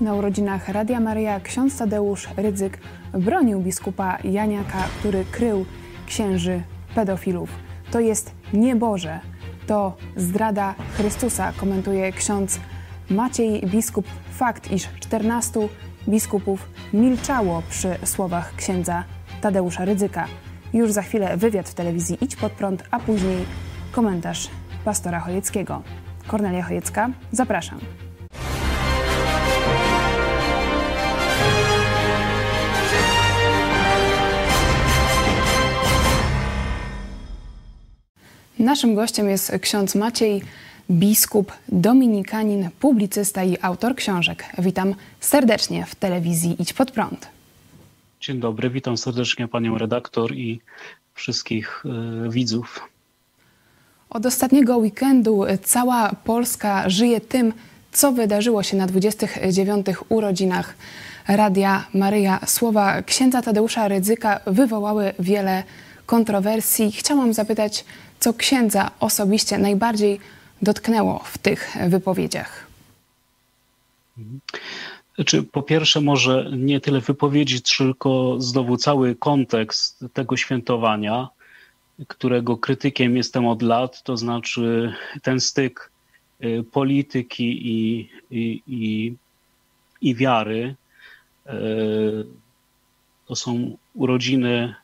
Na urodzinach Radia Maryja ksiądz Tadeusz Rydzyk bronił biskupa Janiaka, który krył księży pedofilów. To jest nieboże, to zdrada Chrystusa, komentuje ksiądz Maciej biskup. Fakt, iż 14 biskupów milczało przy słowach księdza Tadeusza Rydzyka. Już za chwilę wywiad w telewizji Idź Pod Prąd, a później komentarz pastora Chojeckiego. Kornelia Chojecka, zapraszam. Naszym gościem jest ksiądz Maciej biskup, dominikanin, publicysta i autor książek. Witam serdecznie w telewizji Idź Pod Prąd. Dzień dobry, witam serdecznie panią redaktor i wszystkich widzów. Od ostatniego weekendu cała Polska żyje tym, co wydarzyło się na 29. urodzinach Radia Maryja. Słowa księdza Tadeusza Rydzyka wywołały wiele kontrowersji. Chciałam zapytać, co księdza osobiście najbardziej dotknęło w tych wypowiedziach? Po pierwsze, może nie tyle wypowiedzi, tylko znowu cały kontekst tego świętowania, którego krytykiem jestem od lat, to znaczy ten styk polityki i wiary. To są urodziny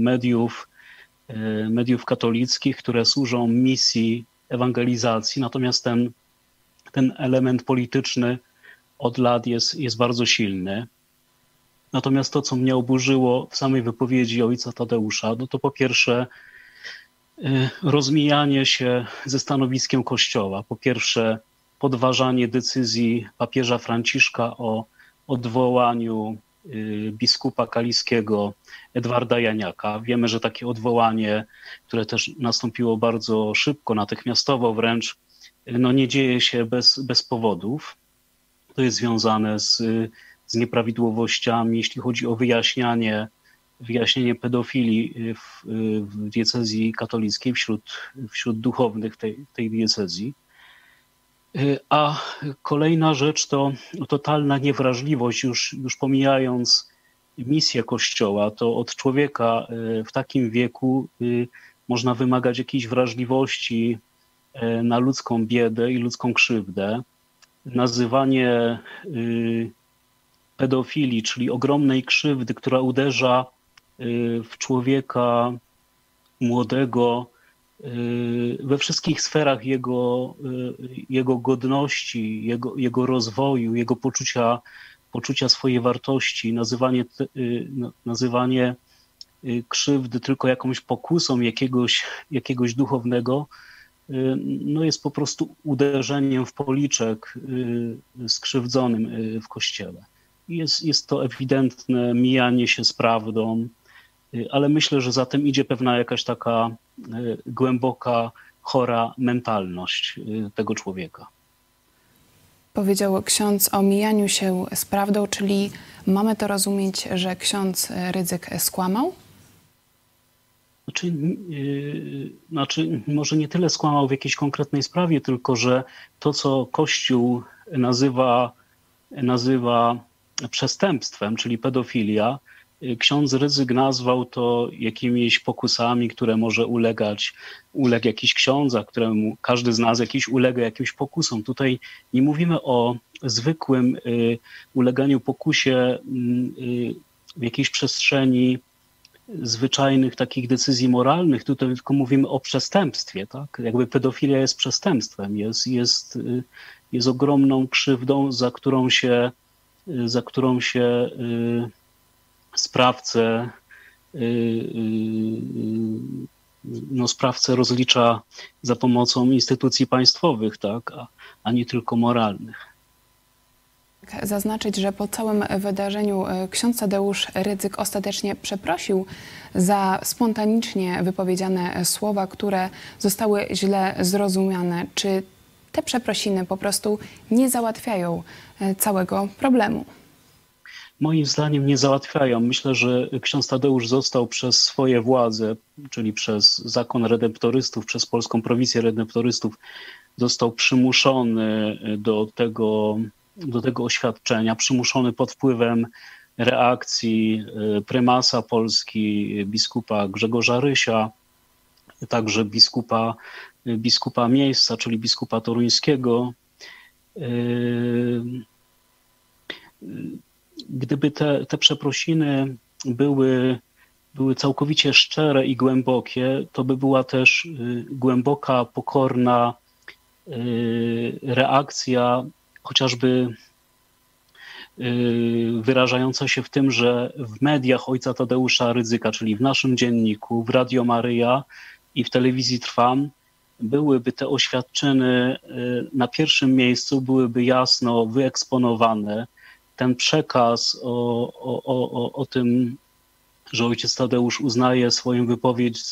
mediów katolickich, które służą misji ewangelizacji, natomiast ten element polityczny od lat jest bardzo silny. Natomiast to, co mnie oburzyło w samej wypowiedzi ojca Tadeusza, no to po pierwsze rozmijanie się ze stanowiskiem Kościoła. Po pierwsze podważanie decyzji papieża Franciszka o odwołaniu biskupa kaliskiego Edwarda Janiaka. Wiemy, że takie odwołanie, które też nastąpiło bardzo szybko, natychmiastowo wręcz, no nie dzieje się bez powodów. To jest związane z nieprawidłowościami, jeśli chodzi o wyjaśnienie pedofilii w diecezji katolickiej wśród duchownych tej diecezji. A kolejna rzecz to totalna niewrażliwość, już pomijając misję Kościoła, to od człowieka w takim wieku można wymagać jakiejś wrażliwości na ludzką biedę i ludzką krzywdę. Nazywanie pedofilii, czyli ogromnej krzywdy, która uderza w człowieka młodego, we wszystkich sferach jego godności, jego rozwoju, jego poczucia swojej wartości, nazywanie krzywdy tylko jakąś pokusą jakiegoś duchownego, no jest po prostu uderzeniem w policzek skrzywdzonym w Kościele. Jest to ewidentne mijanie się z prawdą, ale myślę, że za tym idzie pewna jakaś taka głęboka, chora mentalność tego człowieka. Powiedział ksiądz o mijaniu się z prawdą, czyli mamy to rozumieć, że ksiądz Rydzyk skłamał? Znaczy, może nie tyle skłamał w jakiejś konkretnej sprawie, tylko że to, co Kościół nazywa przestępstwem, czyli pedofilia, ksiądz Rydzyk nazwał to jakimiś pokusami, które może uległ jakiś ksiądz, a któremu każdy z nas ulega jakimś pokusom. Tutaj nie mówimy o zwykłym uleganiu pokusie w jakiejś przestrzeni zwyczajnych takich decyzji moralnych, tutaj tylko mówimy o przestępstwie, tak? Jakby pedofilia jest przestępstwem, jest ogromną krzywdą, za którą się sprawcę rozlicza za pomocą instytucji państwowych, tak? A nie tylko moralnych. Zaznaczyć, że po całym wydarzeniu ksiądz Tadeusz Rydzyk ostatecznie przeprosił za spontanicznie wypowiedziane słowa, które zostały źle zrozumiane. Czy te przeprosiny po prostu nie załatwiają całego problemu? Moim zdaniem nie załatwiają. Myślę, że ksiądz Tadeusz został przez swoje władze, czyli przez zakon redemptorystów, przez polską prowincję redemptorystów, został przymuszony do tego do tego oświadczenia, przymuszony pod wpływem reakcji prymasa Polski, biskupa Grzegorza Rysia, także biskupa miejsca, czyli biskupa toruńskiego. Gdyby te przeprosiny były całkowicie szczere i głębokie, to by była też głęboka, pokorna reakcja, chociażby wyrażająca się w tym, że w mediach ojca Tadeusza Rydzyka, czyli w naszym dzienniku, w Radio Maryja i w telewizji Trwam, byłyby te oświadczyny na pierwszym miejscu, byłyby jasno wyeksponowane. Ten przekaz o tym, że ojciec Tadeusz uznaje swoją wypowiedź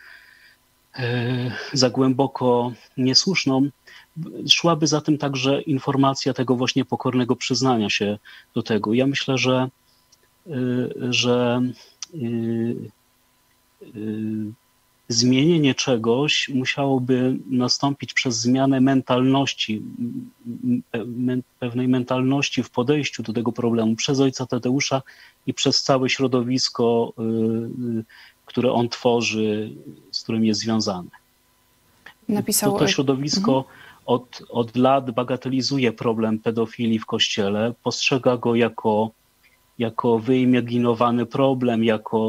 za głęboko niesłuszną, szłaby za tym także informacja tego właśnie pokornego przyznania się do tego. Ja myślę, że zmienienie czegoś musiałoby nastąpić przez zmianę mentalności, pewnej mentalności w podejściu do tego problemu przez ojca Tadeusza i przez całe środowisko, które on tworzy, z którym jest związany. To środowisko od lat bagatelizuje problem pedofilii w Kościele, postrzega go jako wyimaginowany problem,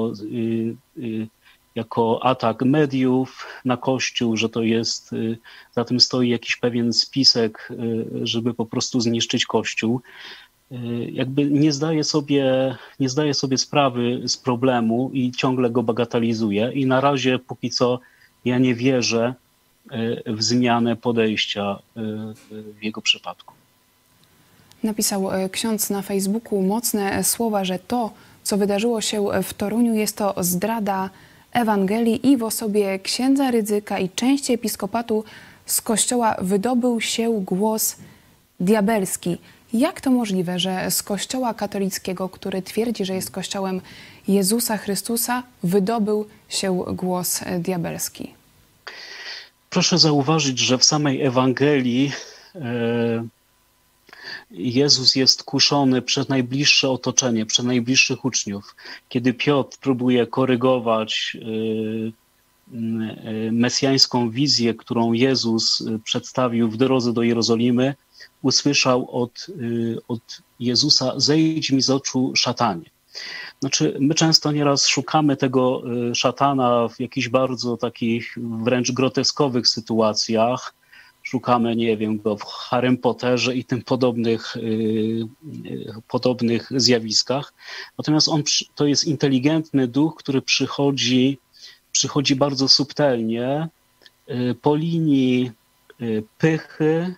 jako atak mediów na Kościół, że to jest, za tym stoi jakiś pewien spisek, żeby po prostu zniszczyć Kościół. Jakby nie zdaje sobie sprawy z problemu i ciągle go bagatelizuje. I na razie póki co ja nie wierzę w zmianę podejścia w jego przypadku. Napisał ksiądz na Facebooku mocne słowa, że to, co wydarzyło się w Toruniu, jest to zdrada Ewangelii i w osobie księdza Rydzyka i części episkopatu z Kościoła wydobył się głos diabelski. Jak to możliwe, że z Kościoła katolickiego, który twierdzi, że jest Kościołem Jezusa Chrystusa, wydobył się głos diabelski? Proszę zauważyć, że w samej Ewangelii Jezus jest kuszony przez najbliższe otoczenie, przez najbliższych uczniów. Kiedy Piotr próbuje korygować mesjańską wizję, którą Jezus przedstawił w drodze do Jerozolimy, usłyszał od Jezusa: zejdź mi z oczu, szatanie. Znaczy, my często nieraz szukamy tego szatana w jakichś bardzo takich wręcz groteskowych sytuacjach. Szukamy, nie wiem, go w Harrym Potterze i tym podobnych zjawiskach. Natomiast to jest inteligentny duch, który przychodzi bardzo subtelnie po linii pychy,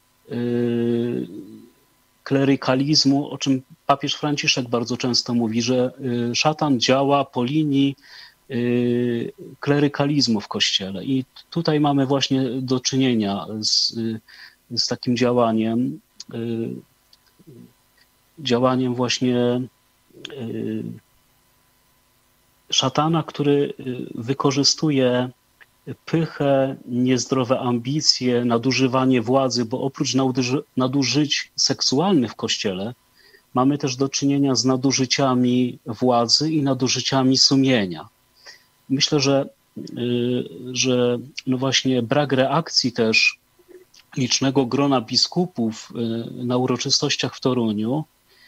klerykalizmu, o czym papież Franciszek bardzo często mówi, że szatan działa po linii klerykalizmu w Kościele. I tutaj mamy właśnie do czynienia z takim działaniem właśnie szatana, który wykorzystuje pychę, niezdrowe ambicje, nadużywanie władzy, bo oprócz nadużyć seksualnych w Kościele mamy też do czynienia z nadużyciami władzy i nadużyciami sumienia. Myślę, że no właśnie brak reakcji też licznego grona biskupów na uroczystościach w Toruniu,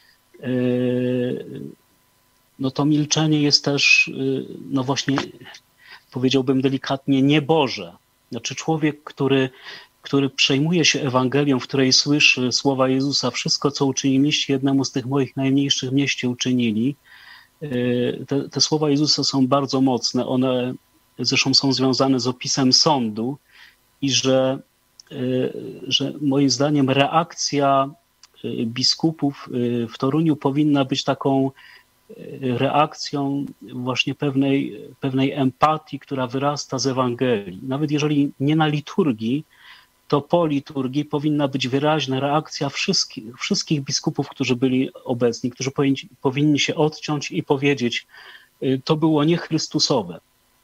no to milczenie jest też, no właśnie, powiedziałbym delikatnie, nieboże. Znaczy człowiek, który przejmuje się Ewangelią, w której słyszy słowa Jezusa: wszystko, co uczyniliście jednemu z tych moich najmniejszych, mnieście uczynili. Te słowa Jezusa są bardzo mocne. One zresztą są związane z opisem sądu i że moim zdaniem reakcja biskupów w Toruniu powinna być taką reakcją właśnie pewnej empatii, która wyrasta z Ewangelii. Nawet jeżeli nie na liturgii, to po liturgii powinna być wyraźna reakcja wszystkich biskupów, którzy byli obecni, którzy powinni się odciąć i powiedzieć: to było nie Chrystusowe.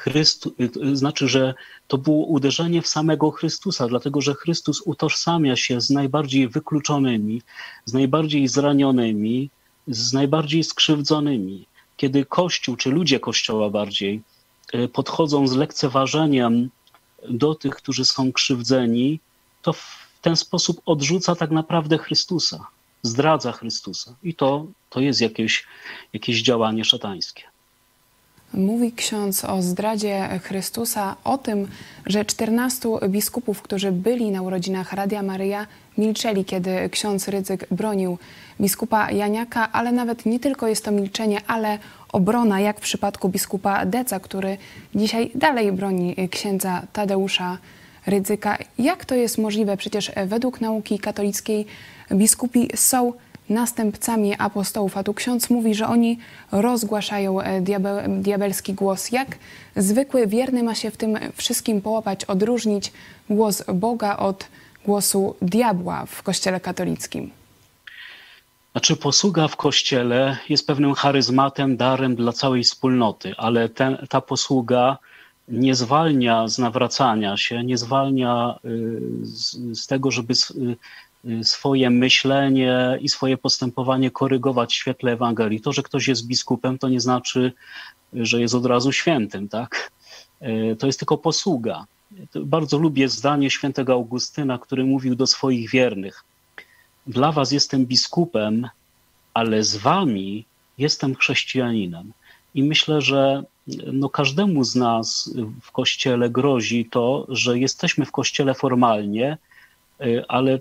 znaczy, że to było uderzenie w samego Chrystusa, dlatego że Chrystus utożsamia się z najbardziej wykluczonymi, z najbardziej zranionymi, z najbardziej skrzywdzonymi. Kiedy Kościół, czy ludzie Kościoła bardziej, podchodzą z lekceważeniem do tych, którzy są krzywdzeni, to w ten sposób odrzuca tak naprawdę Chrystusa, zdradza Chrystusa. I to jest jakieś działanie szatańskie. Mówi ksiądz o zdradzie Chrystusa, o tym, że 14 biskupów, którzy byli na urodzinach Radia Maryja, milczeli, kiedy ksiądz Rydzyk bronił biskupa Janiaka, ale nawet nie tylko jest to milczenie, ale obrona, jak w przypadku biskupa Deca, który dzisiaj dalej broni księdza Tadeusza Rydzyka. Jak to jest możliwe? Przecież według nauki katolickiej biskupi są następcami apostołów, a tu ksiądz mówi, że oni rozgłaszają diabelski głos. Jak zwykły wierny ma się w tym wszystkim połapać, odróżnić głos Boga od głosu diabła w Kościele katolickim? Znaczy, posługa w Kościele jest pewnym charyzmatem, darem dla całej wspólnoty, ale ta posługa nie zwalnia z nawracania się, nie zwalnia z tego, żeby swoje myślenie i swoje postępowanie korygować w świetle Ewangelii. To, że ktoś jest biskupem, to nie znaczy, że jest od razu świętym, tak? To jest tylko posługa. Bardzo lubię zdanie świętego Augustyna, który mówił do swoich wiernych: dla was jestem biskupem, ale z wami jestem chrześcijaninem. I myślę, że każdemu z nas w Kościele grozi to, że jesteśmy w Kościele formalnie, ale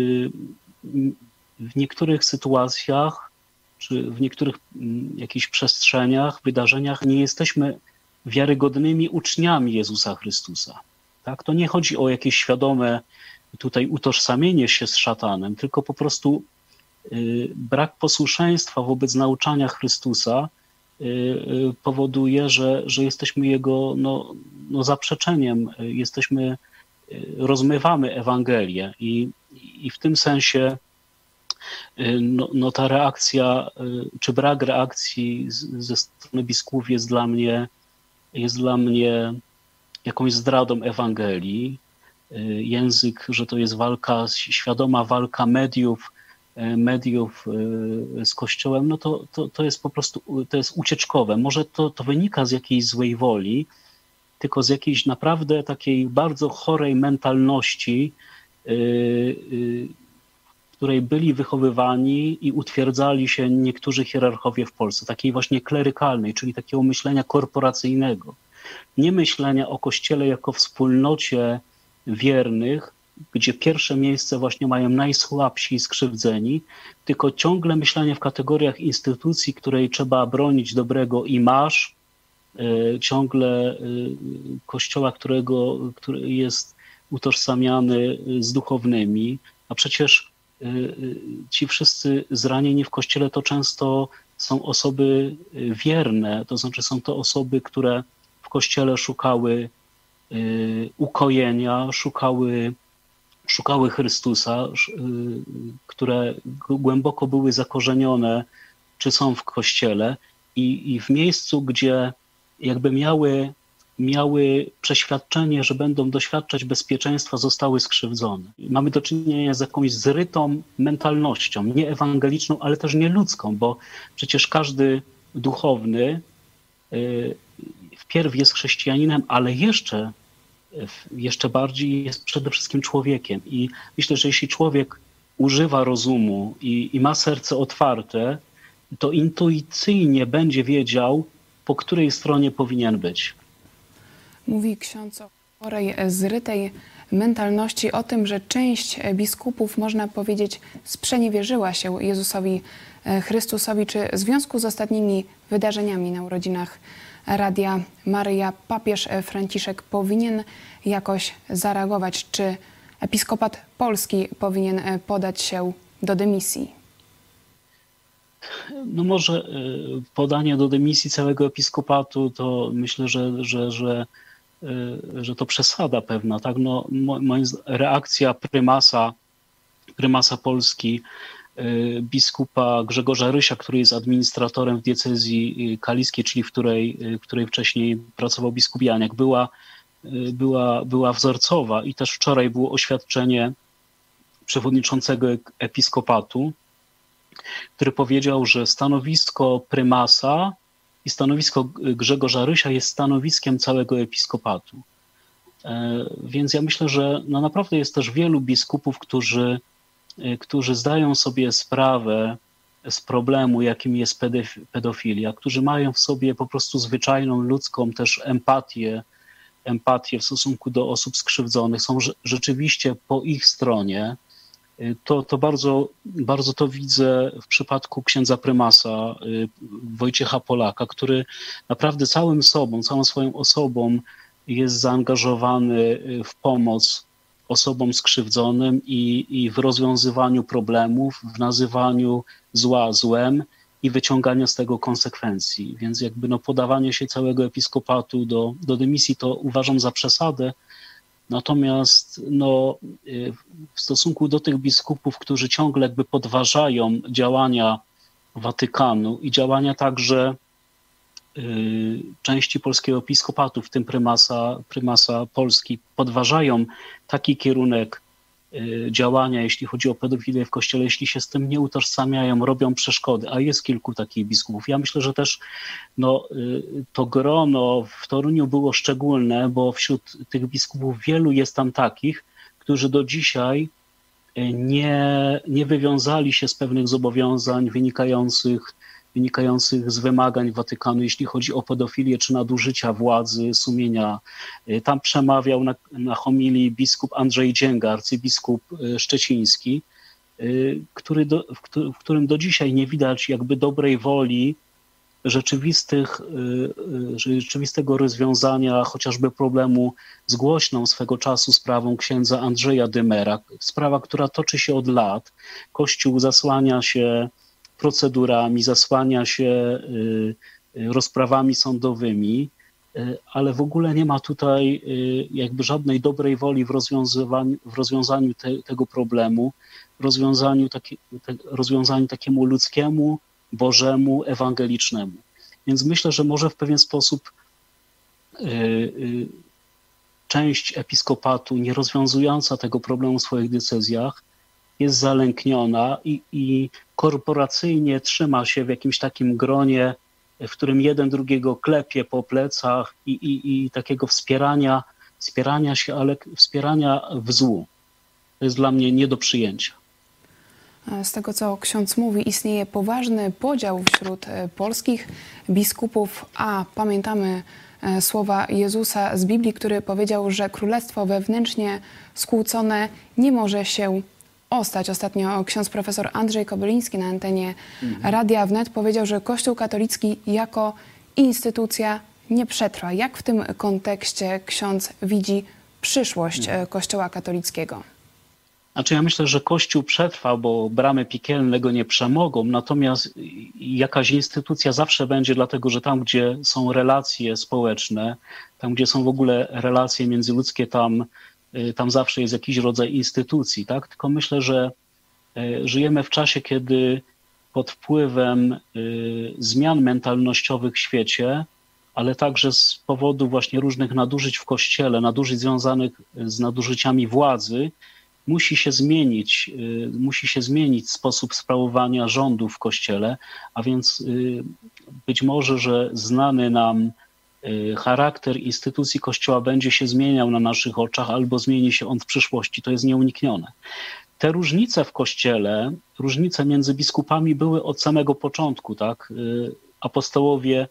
w niektórych sytuacjach, czy w niektórych jakichś przestrzeniach, wydarzeniach nie jesteśmy wiarygodnymi uczniami Jezusa Chrystusa. Tak? To nie chodzi o jakieś świadome tutaj utożsamienie się z szatanem, tylko po prostu brak posłuszeństwa wobec nauczania Chrystusa powoduje, że jesteśmy Jego zaprzeczeniem, rozmywamy Ewangelię i w tym sensie ta reakcja, czy brak reakcji ze strony biskupów jest dla mnie jakąś zdradą Ewangelii. Język, że to jest świadoma walka mediów z Kościołem, to jest po prostu, to jest ucieczkowe. Może to wynika z jakiejś złej woli, tylko z jakiejś naprawdę takiej bardzo chorej mentalności, w której byli wychowywani i utwierdzali się niektórzy hierarchowie w Polsce, takiej właśnie klerykalnej, czyli takiego myślenia korporacyjnego. Nie myślenia o Kościele jako wspólnocie wiernych, gdzie pierwsze miejsce właśnie mają najsłabsi i skrzywdzeni, tylko ciągle myślenie w kategoriach instytucji, której trzeba bronić dobrego imaż, ciągle Kościoła, który jest utożsamiany z duchownymi, a przecież ci wszyscy zranieni w Kościele to często są osoby wierne, to znaczy są to osoby, które w Kościele szukały ukojenia, szukały Chrystusa, które głęboko były zakorzenione, czy są w Kościele i w miejscu, gdzie jakby miały przeświadczenie, że będą doświadczać bezpieczeństwa, zostały skrzywdzone. Mamy do czynienia z jakąś zrytą mentalnością, nie ewangeliczną, ale też nie ludzką, bo przecież każdy duchowny wpierw jest chrześcijaninem, ale jeszcze bardziej jest przede wszystkim człowiekiem. I myślę, że jeśli człowiek używa rozumu i ma serce otwarte, to intuicyjnie będzie wiedział, po której stronie powinien być. Mówi ksiądz o chorej, zrytej mentalności, o tym, że część biskupów, można powiedzieć, sprzeniewierzyła się Jezusowi Chrystusowi. Czy w związku z ostatnimi wydarzeniami na urodzinach Radia Maryja papież Franciszek powinien jakoś zareagować? Czy episkopat polski powinien podać się do dymisji? Może podanie do dymisji całego episkopatu to myślę, że to przesada pewna. Tak? Reakcja prymasa Polski biskupa Grzegorza Rysia, który jest administratorem w diecezji kaliskiej, czyli w której wcześniej pracował biskup Janiak, była wzorcowa i też wczoraj było oświadczenie przewodniczącego episkopatu, który powiedział, że stanowisko prymasa i stanowisko Grzegorza Rysia jest stanowiskiem całego episkopatu. Więc ja myślę, że no naprawdę jest też wielu biskupów, którzy zdają sobie sprawę z problemu, jakim jest pedofilia, którzy mają w sobie po prostu zwyczajną ludzką też empatię w stosunku do osób skrzywdzonych, są rzeczywiście po ich stronie. To bardzo, bardzo to widzę w przypadku księdza prymasa Wojciecha Polaka, który naprawdę całą swoją osobą jest zaangażowany w pomoc osobom skrzywdzonym i w rozwiązywaniu problemów, w nazywaniu zła złem i wyciąganiu z tego konsekwencji. Więc jakby podawanie się całego episkopatu do dymisji to uważam za przesadę. Natomiast w stosunku do tych biskupów, którzy ciągle jakby podważają działania Watykanu i działania także części polskiego episkopatu, w tym prymasa Polski, podważają taki kierunek działania, jeśli chodzi o pedofilię w Kościele, jeśli się z tym nie utożsamiają, robią przeszkody, a jest kilku takich biskupów. Ja myślę, że też to grono w Toruniu było szczególne, bo wśród tych biskupów wielu jest tam takich, którzy do dzisiaj nie wywiązali się z pewnych zobowiązań wynikających z wymagań Watykanu, jeśli chodzi o pedofilię czy nadużycia władzy, sumienia. Tam przemawiał na homilii biskup Andrzej Dzięga, arcybiskup szczeciński, w którym do dzisiaj nie widać jakby dobrej woli rzeczywistego rozwiązania chociażby problemu z głośną swego czasu sprawą księdza Andrzeja Dymera. Sprawa, która toczy się od lat. Kościół zasłania się procedurami, zasłania się rozprawami sądowymi, ale w ogóle nie ma tutaj jakby żadnej dobrej woli w rozwiązaniu tego problemu, rozwiązaniu takiemu ludzkiemu, bożemu, ewangelicznemu. Więc myślę, że może w pewien sposób część episkopatu, nie rozwiązująca tego problemu w swoich decyzjach, jest zalękniona i korporacyjnie trzyma się w jakimś takim gronie, w którym jeden drugiego klepie po plecach i takiego wspierania się, ale wspierania w złu. To jest dla mnie nie do przyjęcia. Z tego, co ksiądz mówi, istnieje poważny podział wśród polskich biskupów, a pamiętamy słowa Jezusa z Biblii, który powiedział, że królestwo wewnętrznie skłócone nie może się ostać. Ostatnio ksiądz profesor Andrzej Kobyliński na antenie Radia Wnet powiedział, że Kościół katolicki jako instytucja nie przetrwa. Jak w tym kontekście ksiądz widzi przyszłość Kościoła katolickiego? Znaczy ja myślę, że Kościół przetrwa, bo bramy piekielne go nie przemogą, natomiast jakaś instytucja zawsze będzie, dlatego że tam, gdzie są relacje społeczne, tam, gdzie są w ogóle relacje międzyludzkie, tam zawsze jest jakiś rodzaj instytucji, tak? Tylko myślę, że żyjemy w czasie, kiedy pod wpływem zmian mentalnościowych w świecie, ale także z powodu właśnie różnych nadużyć w Kościele, nadużyć związanych z nadużyciami władzy, musi się zmienić sposób sprawowania rządu w Kościele, a więc być może, że znany nam charakter instytucji Kościoła będzie się zmieniał na naszych oczach albo zmieni się on w przyszłości. To jest nieuniknione. Te różnice w Kościele, różnice między biskupami były od samego początku, tak? Apostołowie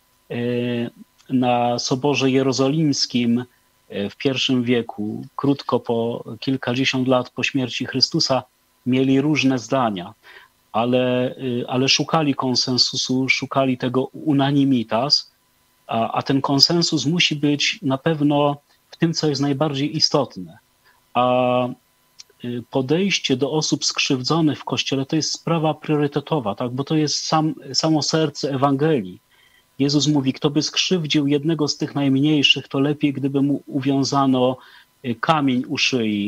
na Soborze Jerozolimskim w I wieku, krótko po kilkadziesiąt lat po śmierci Chrystusa, mieli różne zdania, ale szukali konsensusu, szukali tego unanimitas, a ten konsensus musi być na pewno w tym, co jest najbardziej istotne. A podejście do osób skrzywdzonych w Kościele to jest sprawa priorytetowa, tak? Bo to jest samo serce Ewangelii. Jezus mówi, kto by skrzywdził jednego z tych najmniejszych, to lepiej, gdyby mu uwiązano kamień u szyi,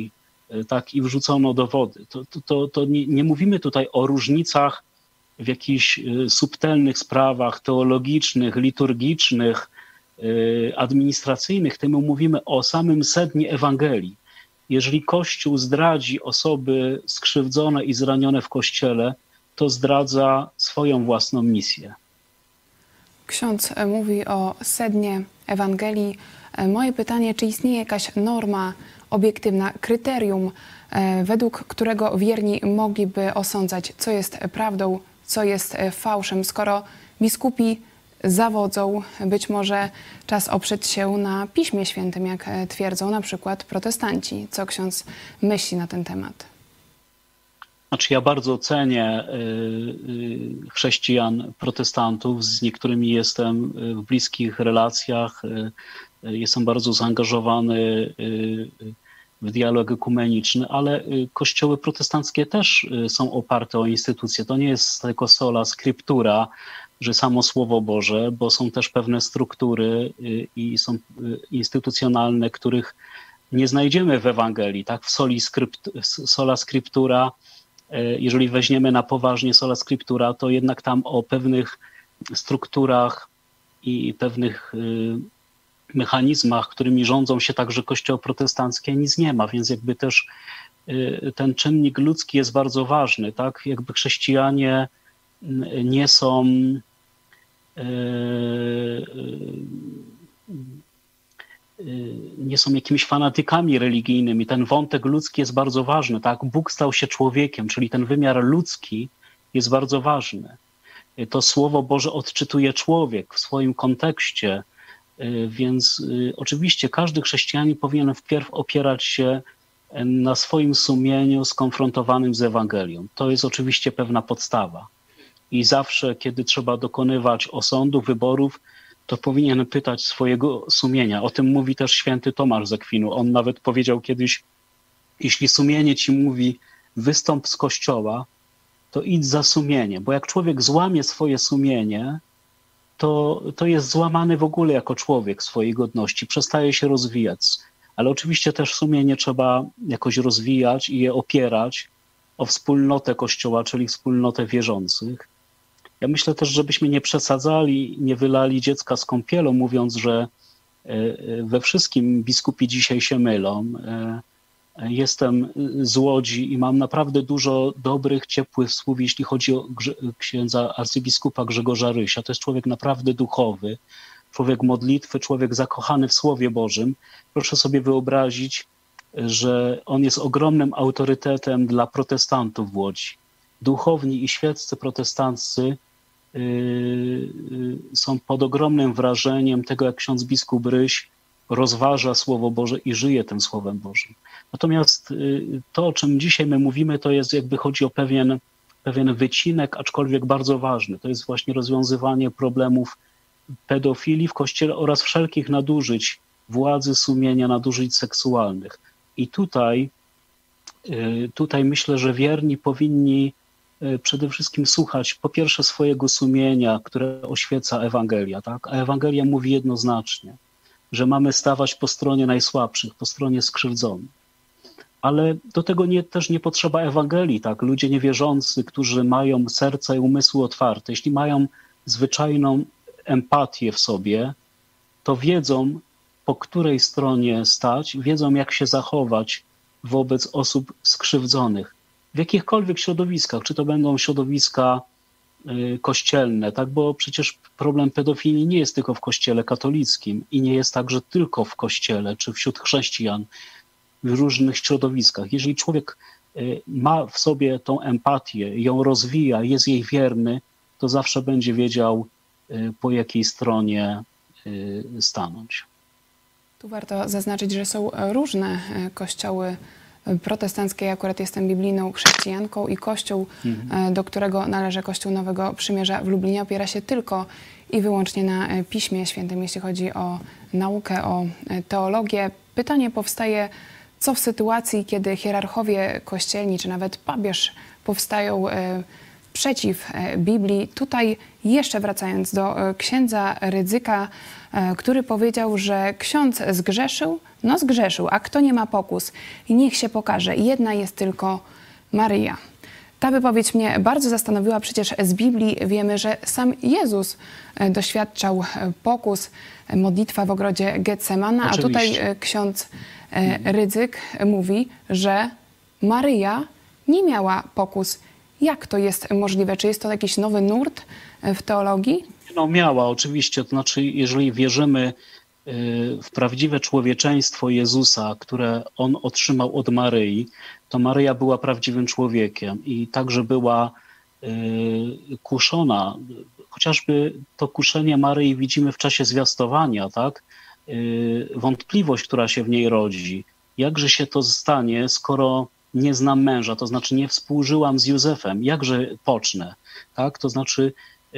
tak, i wrzucono do wody. To nie mówimy tutaj o różnicach w jakichś subtelnych sprawach teologicznych, liturgicznych, administracyjnych, my mówimy o samym sednie Ewangelii. Jeżeli Kościół zdradzi osoby skrzywdzone i zranione w Kościele, to zdradza swoją własną misję. Ksiądz mówi o sednie Ewangelii. Moje pytanie, czy istnieje jakaś norma obiektywna, kryterium, według którego wierni mogliby osądzać, co jest prawdą, co jest fałszem, skoro biskupi zawodzą, być może czas oprzeć się na Piśmie Świętym, jak twierdzą na przykład protestanci. Co ksiądz myśli na ten temat? Znaczy, ja bardzo cenię chrześcijan protestantów, z niektórymi jestem w bliskich relacjach, jestem bardzo zaangażowany w dialog ekumeniczny, ale kościoły protestanckie też są oparte o instytucje. To nie jest tylko sola scriptura, że samo Słowo Boże, bo są też pewne struktury i są instytucjonalne, których nie znajdziemy w Ewangelii. Tak? W sola scriptura, jeżeli weźmiemy na poważnie sola scriptura, to jednak tam o pewnych strukturach i pewnych mechanizmach, którymi rządzą się także kościoły protestanckie, nic nie ma, więc jakby też ten czynnik ludzki jest bardzo ważny, tak? Jakby chrześcijanie nie są jakimiś fanatykami religijnymi. Ten wątek ludzki jest bardzo ważny, tak? Bóg stał się człowiekiem, czyli ten wymiar ludzki jest bardzo ważny. To Słowo Boże odczytuje człowiek w swoim kontekście, więc oczywiście każdy chrześcijanin powinien wpierw opierać się na swoim sumieniu skonfrontowanym z Ewangelią. To jest oczywiście pewna podstawa. I zawsze, kiedy trzeba dokonywać osądu, wyborów, to powinien pytać swojego sumienia. O tym mówi też święty Tomasz z Akwinu. On nawet powiedział kiedyś, jeśli sumienie ci mówi, wystąp z kościoła, to idź za sumienie, bo jak człowiek złamie swoje sumienie, to jest złamany w ogóle jako człowiek swojej godności, przestaje się rozwijać. Ale oczywiście też sumienie trzeba jakoś rozwijać i je opierać o wspólnotę Kościoła, czyli wspólnotę wierzących. Ja myślę też, żebyśmy nie przesadzali, nie wylali dziecka z kąpielą, mówiąc, że we wszystkim biskupi dzisiaj się mylą. Jestem z Łodzi i mam naprawdę dużo dobrych, ciepłych słów, jeśli chodzi o księdza arcybiskupa Grzegorza Rysia. To jest człowiek naprawdę duchowy, człowiek modlitwy, człowiek zakochany w Słowie Bożym. Proszę sobie wyobrazić, że on jest ogromnym autorytetem dla protestantów w Łodzi. Duchowni i świeccy protestanccy są pod ogromnym wrażeniem tego, jak ksiądz biskup Ryś rozważa Słowo Boże i żyje tym Słowem Bożym. Natomiast to, o czym dzisiaj my mówimy, to jest jakby chodzi o pewien wycinek, aczkolwiek bardzo ważny. To jest właśnie rozwiązywanie problemów pedofilii w Kościele oraz wszelkich nadużyć władzy, sumienia, nadużyć seksualnych. I tutaj myślę, że wierni powinni przede wszystkim słuchać po pierwsze swojego sumienia, które oświeca Ewangelia, tak? A Ewangelia mówi jednoznacznie, że mamy stawać po stronie najsłabszych, po stronie skrzywdzonych. Ale do tego też nie potrzeba Ewangelii, tak? Ludzie niewierzący, którzy mają serca i umysły otwarte, jeśli mają zwyczajną empatię w sobie, to wiedzą, po której stronie stać, wiedzą, jak się zachować wobec osób skrzywdzonych w jakichkolwiek środowiskach, czy to będą środowiska kościelne, tak? Bo przecież problem pedofilii nie jest tylko w Kościele katolickim i nie jest także tylko w Kościele, czy wśród chrześcijan, w różnych środowiskach. Jeżeli człowiek ma w sobie tą empatię, ją rozwija, jest jej wierny, to zawsze będzie wiedział, po jakiej stronie stanąć. Tu warto zaznaczyć, że są różne kościoły protestanckie. Ja akurat jestem biblijną chrześcijanką i kościół, do którego należy Kościół Nowego Przymierza w Lublinie, opiera się tylko i wyłącznie na Piśmie Świętym, jeśli chodzi o naukę, o teologię. Pytanie powstaje, co w sytuacji, kiedy hierarchowie kościelni, czy nawet papież powstają przeciw Biblii. Tutaj jeszcze wracając do księdza Rydzyka, który powiedział, że ksiądz zgrzeszył, no zgrzeszył, a kto nie ma pokus i niech się pokaże. Jedna jest tylko Maryja. Ta wypowiedź mnie bardzo zastanowiła, przecież z Biblii wiemy, że sam Jezus doświadczał pokus, modlitwa w ogrodzie Getsemana, a tutaj ksiądz Rydzyk mówi, że Maryja nie miała pokus. Jak to jest możliwe? Czy jest to jakiś nowy nurt w teologii? No miała oczywiście, to znaczy jeżeli wierzymy w prawdziwe człowieczeństwo Jezusa, które On otrzymał od Maryi, to Maryja była prawdziwym człowiekiem i także była kuszona. Chociażby to kuszenie Maryi widzimy w czasie zwiastowania, tak? Wątpliwość, która się w niej rodzi. Jakże się to stanie, skoro nie znam męża, to znaczy nie współżyłam z Józefem, jakże pocznę, tak? To znaczy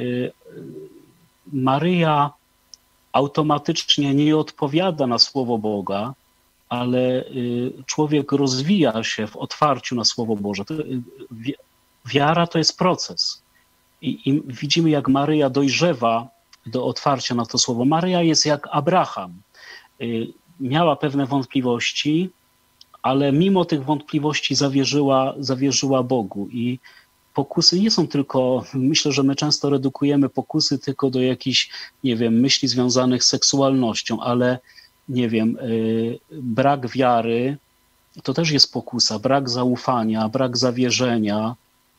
Maryja automatycznie nie odpowiada na Słowo Boga, ale człowiek rozwija się w otwarciu na Słowo Boże. Wiara to jest proces. I widzimy, jak Maryja dojrzewa do otwarcia na to Słowo. Maryja jest jak Abraham. Miała pewne wątpliwości, ale mimo tych wątpliwości zawierzyła Bogu. I pokusy nie są tylko, myślę, że my często redukujemy pokusy tylko do jakichś, nie wiem, myśli związanych z seksualnością, ale nie wiem, brak wiary to też jest pokusa, brak zaufania, brak zawierzenia,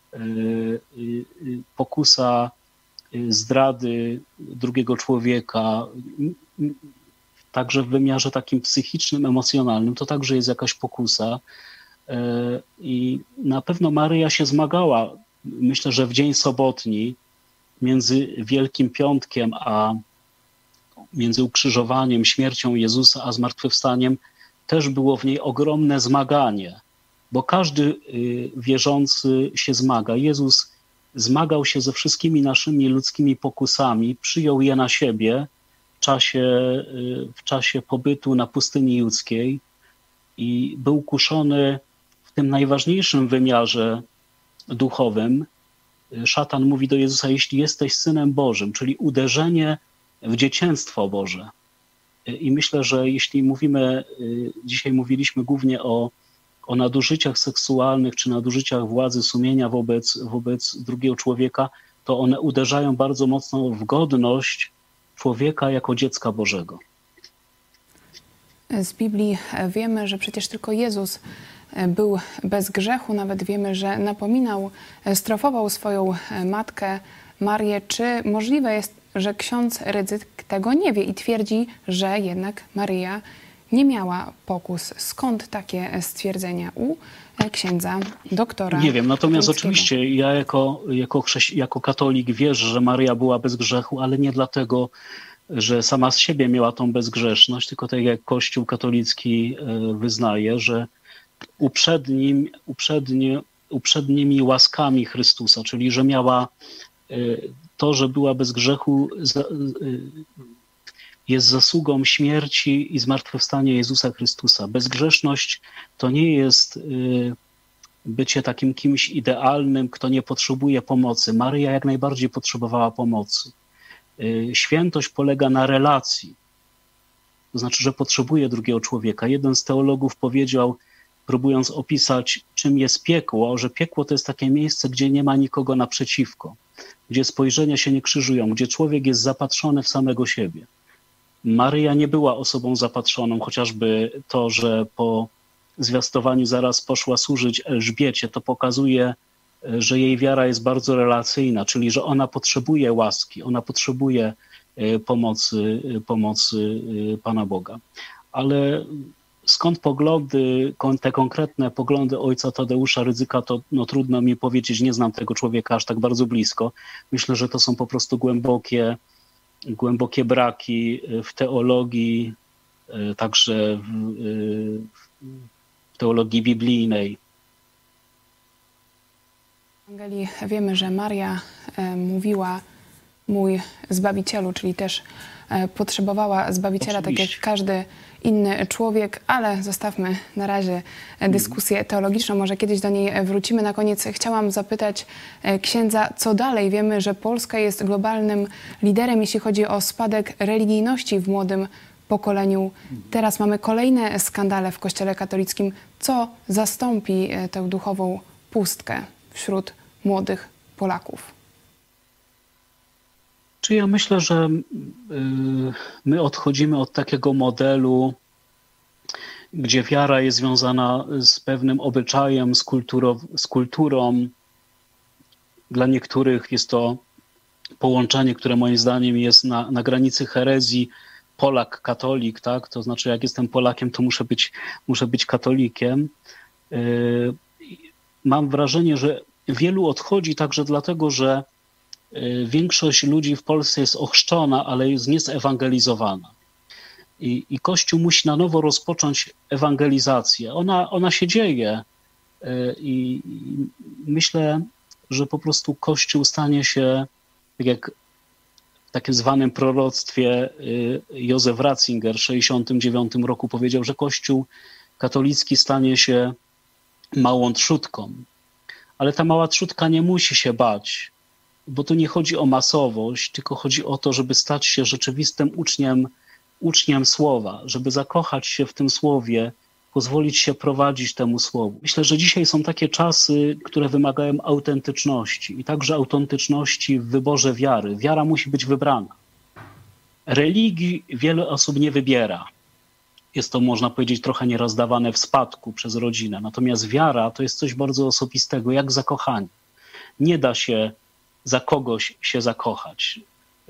pokusa zdrady drugiego człowieka, także w wymiarze takim psychicznym, emocjonalnym, to także jest jakaś pokusa. I na pewno Maryja się zmagała, myślę, że w dzień sobotni między Wielkim Piątkiem, a między ukrzyżowaniem, śmiercią Jezusa, a zmartwychwstaniem, też było w niej ogromne zmaganie, bo każdy wierzący się zmaga. Jezus zmagał się ze wszystkimi naszymi ludzkimi pokusami, przyjął je na siebie w czasie pobytu na pustyni judzkiej i był kuszony w tym najważniejszym wymiarze duchowym. Szatan mówi do Jezusa, jeśli jesteś Synem Bożym, czyli uderzenie w dzieciństwo Boże. I myślę, że jeśli mówimy, dzisiaj mówiliśmy głównie o nadużyciach seksualnych czy nadużyciach władzy sumienia wobec drugiego człowieka, to one uderzają bardzo mocno w godność człowieka jako dziecka Bożego. Z Biblii wiemy, że przecież tylko Jezus był bez grzechu. Nawet wiemy, że napominał, strofował swoją matkę Marię. Czy możliwe jest, że ksiądz Rydzyk tego nie wie i twierdzi, że jednak Maryja nie miała pokus? Skąd takie stwierdzenia u księdza doktora? Nie wiem, natomiast Katolickiego? oczywiście ja jako katolik wierzę, że Maryja była bez grzechu, ale nie dlatego, że sama z siebie miała tą bezgrzeszność, tylko tak jak Kościół katolicki wyznaje, że uprzednimi łaskami Chrystusa, czyli że miała to, że była bez grzechu, jest zasługą śmierci i zmartwychwstania Jezusa Chrystusa. Bezgrzeszność to nie jest bycie takim kimś idealnym, kto nie potrzebuje pomocy. Maryja jak najbardziej potrzebowała pomocy. Świętość polega na relacji. To znaczy, że potrzebuje drugiego człowieka. Jeden z teologów powiedział, próbując opisać, czym jest piekło, że piekło to jest takie miejsce, gdzie nie ma nikogo naprzeciwko, gdzie spojrzenia się nie krzyżują, gdzie człowiek jest zapatrzony w samego siebie. Maryja nie była osobą zapatrzoną, chociażby to, że po zwiastowaniu zaraz poszła służyć Elżbiecie, to pokazuje, że jej wiara jest bardzo relacyjna, czyli że ona potrzebuje łaski, ona potrzebuje pomocy Pana Boga. Ale skąd te konkretne poglądy ojca Tadeusza Rydzyka, to trudno mi powiedzieć, nie znam tego człowieka aż tak bardzo blisko. Myślę, że to są po prostu głębokie braki w teologii, także w teologii biblijnej. W Ewangelii wiemy, że Maria mówiła mój Zbawicielu, czyli też potrzebowała Zbawiciela, Oczywiście. tak jak każdy inny człowiek, ale zostawmy na razie dyskusję teologiczną, może kiedyś do niej wrócimy. Na koniec chciałam zapytać księdza, co dalej? Wiemy, że Polska jest globalnym liderem, jeśli chodzi o spadek religijności w młodym pokoleniu. Teraz mamy kolejne skandale w Kościele katolickim. Co zastąpi tę duchową pustkę wśród młodych Polaków? Czy ja myślę, że my odchodzimy od takiego modelu, gdzie wiara jest związana z pewnym obyczajem, z kulturą. Dla niektórych jest to połączenie, które moim zdaniem jest na granicy herezji. Polak, katolik, tak? To znaczy, jak jestem Polakiem, to muszę być katolikiem. Mam wrażenie, że wielu odchodzi także dlatego, że większość ludzi w Polsce jest ochrzczona, ale jest niezewangelizowana. I Kościół musi na nowo rozpocząć ewangelizację. Ona się dzieje i myślę, że po prostu Kościół stanie się, tak jak w takim zwanym proroctwie Józef Ratzinger w 1969 roku powiedział, że Kościół katolicki stanie się małą trzódką. Ale ta mała trzódka nie musi się bać, bo tu nie chodzi o masowość, tylko chodzi o to, żeby stać się rzeczywistym uczniem słowa, żeby zakochać się w tym słowie, pozwolić się prowadzić temu słowu. Myślę, że dzisiaj są takie czasy, które wymagają autentyczności i także autentyczności w wyborze wiary. Wiara musi być wybrana. Religii wiele osób nie wybiera. Jest to, można powiedzieć, trochę nieraz dawane w spadku przez rodzinę. Natomiast wiara to jest coś bardzo osobistego, jak zakochanie. Nie da się za kogoś się zakochać.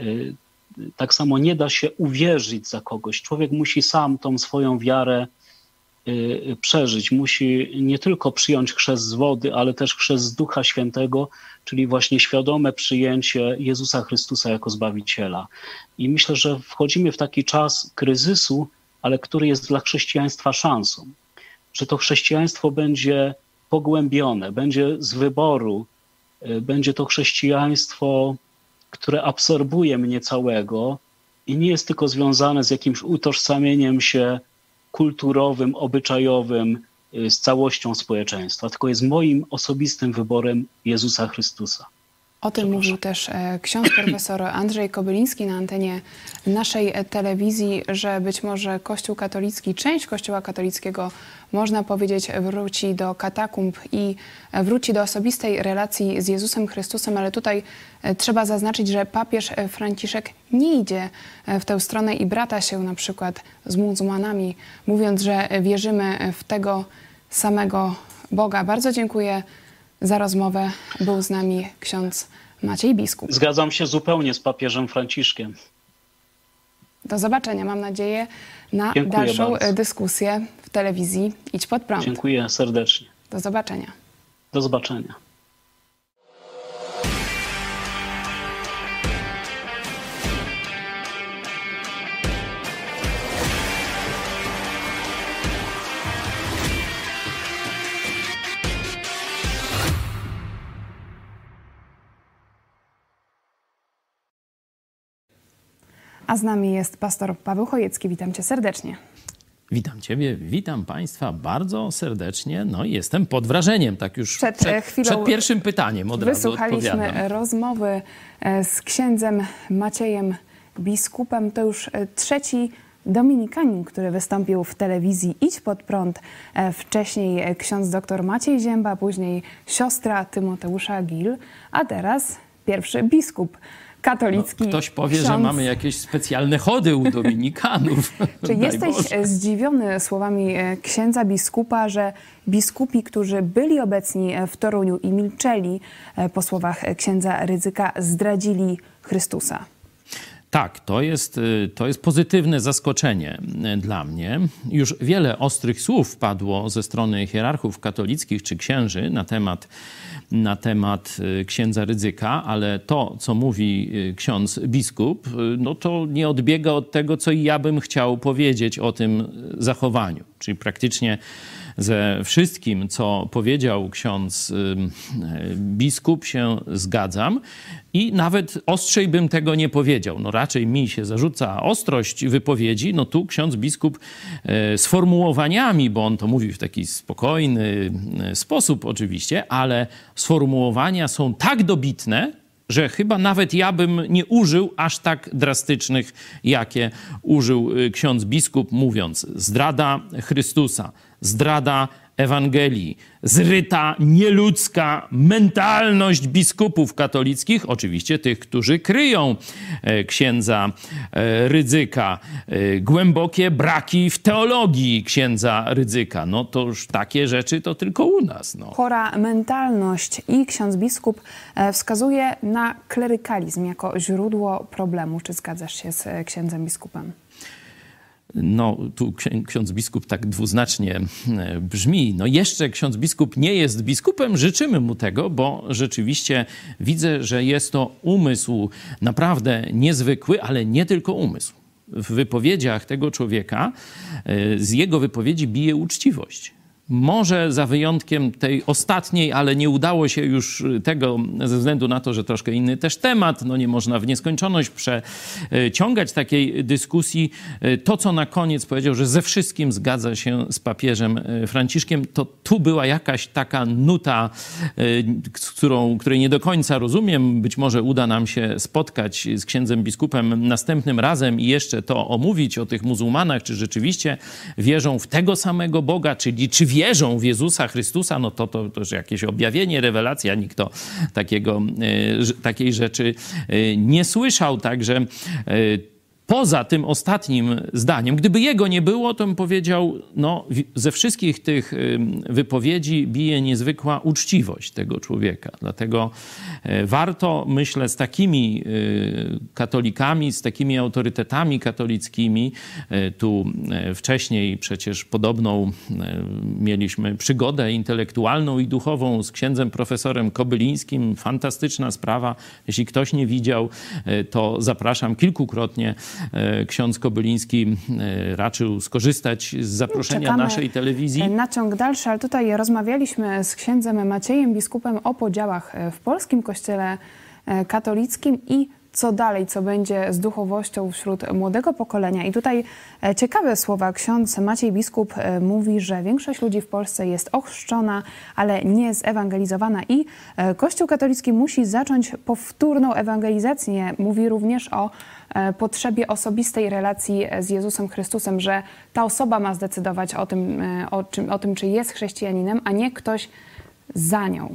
Tak samo nie da się uwierzyć za kogoś. Człowiek musi sam tą swoją wiarę przeżyć. Musi nie tylko przyjąć chrzest z wody, ale też chrzest z Ducha Świętego, czyli właśnie świadome przyjęcie Jezusa Chrystusa jako Zbawiciela. I myślę, że wchodzimy w taki czas kryzysu, ale który jest dla chrześcijaństwa szansą. Że to chrześcijaństwo będzie pogłębione, będzie z wyboru, będzie to chrześcijaństwo, które absorbuje mnie całego i nie jest tylko związane z jakimś utożsamieniem się kulturowym, obyczajowym z całością społeczeństwa, tylko jest moim osobistym wyborem Jezusa Chrystusa. O tym mówił też ksiądz profesor Andrzej Kobyliński na antenie naszej telewizji, że być może Kościół katolicki, część Kościoła katolickiego, można powiedzieć, wróci do katakumb i wróci do osobistej relacji z Jezusem Chrystusem, ale tutaj trzeba zaznaczyć, że papież Franciszek nie idzie w tę stronę i brata się na przykład z muzułmanami, mówiąc, że wierzymy w tego samego Boga. Bardzo dziękuję za rozmowę. Był z nami ksiądz Maciej Biskup. Zgadzam się zupełnie z papieżem Franciszkiem. Do zobaczenia, mam nadzieję, na Dziękuję dalszą bardzo. dyskusję w telewizji Idź Pod Prąd. Dziękuję serdecznie. Do zobaczenia. Do zobaczenia. A z nami jest pastor Paweł Chojecki. Witam cię serdecznie. Witam Ciebie, witam Państwa bardzo serdecznie. No i jestem pod wrażeniem, tak już Przed pierwszym pytaniem od razu odpowiadam. Wysłuchaliśmy rozmowy z księdzem Maciejem Biskupem. To już trzeci dominikanin, który wystąpił w telewizji Idź Pod Prąd. Wcześniej ksiądz dr Maciej Zięba, później siostra Tymoteusza Gil, a teraz pierwszy biskup katolicki. No, ktoś powie, ksiądz. że mamy jakieś specjalne chody u dominikanów. Czy Daj jesteś Boże. zdziwiony słowami księdza biskupa, że biskupi, którzy byli obecni w Toruniu i milczeli po słowach księdza Rydzyka, zdradzili Chrystusa? Tak, to jest pozytywne zaskoczenie dla mnie. Już wiele ostrych słów padło ze strony hierarchów katolickich czy księży na temat księdza Rydzyka, ale to, co mówi ksiądz biskup, no to nie odbiega od tego, co i ja bym chciał powiedzieć o tym zachowaniu. Czyli praktycznie ze wszystkim, co powiedział ksiądz biskup, się zgadzam. I nawet ostrzej bym tego nie powiedział. No raczej mi się zarzuca ostrość wypowiedzi. No tu ksiądz biskup sformułowaniami, bo on to mówi w taki spokojny sposób oczywiście, ale sformułowania są tak dobitne, że chyba nawet ja bym nie użył aż tak drastycznych, jakie użył ksiądz biskup, mówiąc zdrada Chrystusa, zdrada Ewangelii, zryta nieludzka mentalność biskupów katolickich, oczywiście tych, którzy kryją księdza Rydzyka, głębokie braki w teologii księdza Rydzyka. No to już takie rzeczy to tylko u nas. No. Chora mentalność i ksiądz biskup wskazuje na klerykalizm jako źródło problemu. Czy zgadzasz się z księdzem biskupem? No, tu ksiądz biskup tak dwuznacznie brzmi. No jeszcze ksiądz biskup nie jest biskupem, życzymy mu tego, bo rzeczywiście widzę, że jest to umysł naprawdę niezwykły, ale nie tylko umysł. W wypowiedziach tego człowieka, z jego wypowiedzi bije uczciwość. Może za wyjątkiem tej ostatniej, ale nie udało się już tego ze względu na to, że troszkę inny też temat, no nie można w nieskończoność przeciągać takiej dyskusji. To, co na koniec powiedział, że ze wszystkim zgadza się z papieżem Franciszkiem, to tu była jakaś taka nuta, której nie do końca rozumiem. Być może uda nam się spotkać z księdzem biskupem następnym razem i jeszcze to omówić o tych muzułmanach, czy rzeczywiście wierzą w tego samego Boga, czyli czy wierzą w Jezusa Chrystusa, no to już jakieś objawienie, rewelacja, nikt to takiej rzeczy nie słyszał, także poza tym ostatnim zdaniem, gdyby jego nie było, to bym powiedział, no ze wszystkich tych wypowiedzi bije niezwykła uczciwość tego człowieka. Dlatego warto, myślę, z takimi katolikami, z takimi autorytetami katolickimi, tu wcześniej przecież podobną mieliśmy przygodę intelektualną i duchową z księdzem profesorem Kobylińskim. Fantastyczna sprawa. Jeśli ktoś nie widział, to zapraszam kilkukrotnie. Ksiądz Kobyliński raczył skorzystać z zaproszenia naszej telewizji. Na ciąg dalszy, ale tutaj rozmawialiśmy z księdzem Maciejem biskupem o podziałach w polskim kościele katolickim i co dalej, co będzie z duchowością wśród młodego pokolenia. I tutaj ciekawe słowa. Ksiądz Maciej biskup mówi, że większość ludzi w Polsce jest ochrzczona, ale nie zewangelizowana i Kościół katolicki musi zacząć powtórną ewangelizację. Mówi również o potrzebie osobistej relacji z Jezusem Chrystusem, że ta osoba ma zdecydować o tym, czy jest chrześcijaninem, a nie ktoś za nią.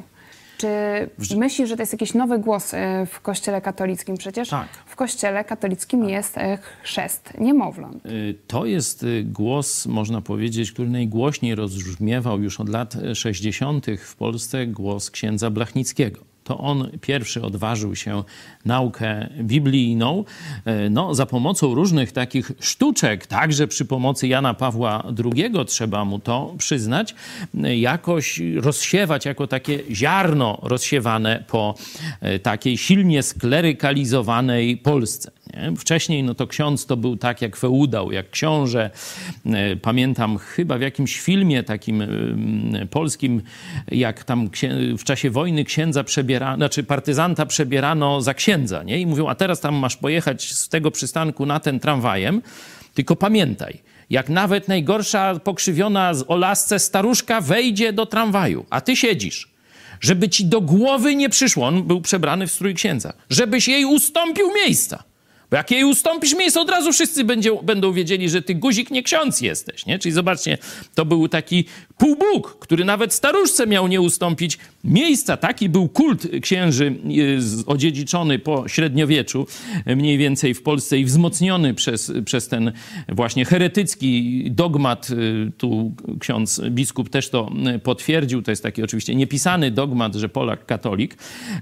Czy myślisz, że to jest jakiś nowy głos w Kościele katolickim? Przecież tak. W Kościele katolickim jest chrzest niemowląt. To jest głos, można powiedzieć, który najgłośniej rozbrzmiewał już od lat 60. w Polsce, głos księdza Blachnickiego. To on pierwszy odważył się naukę biblijną, no, za pomocą różnych takich sztuczek, także przy pomocy Jana Pawła II, trzeba mu to przyznać, jakoś rozsiewać jako takie ziarno rozsiewane po takiej silnie sklerykalizowanej Polsce. Nie? Wcześniej no to ksiądz to był tak jak feudał, jak książę. Pamiętam chyba w jakimś filmie takim polskim, jak tam w czasie wojny księdza partyzanta przebierano za księdza. Nie? I mówią, a teraz tam masz pojechać z tego przystanku na ten tramwajem, tylko pamiętaj, jak nawet najgorsza pokrzywiona o lasce staruszka wejdzie do tramwaju, a ty siedzisz, żeby ci do głowy nie przyszło, on był przebrany w strój księdza, żebyś jej ustąpił miejsca. Bo jak jej ustąpisz miejsce, od razu wszyscy będą wiedzieli, że ty guzik nie ksiądz jesteś. Nie? Czyli zobaczcie, to był taki półbóg, który nawet staruszce miał nie ustąpić miejsca. Taki był kult księży odziedziczony po średniowieczu, mniej więcej w Polsce i wzmocniony przez ten właśnie heretycki dogmat. Tu ksiądz biskup też to potwierdził. To jest taki oczywiście niepisany dogmat, że Polak katolik,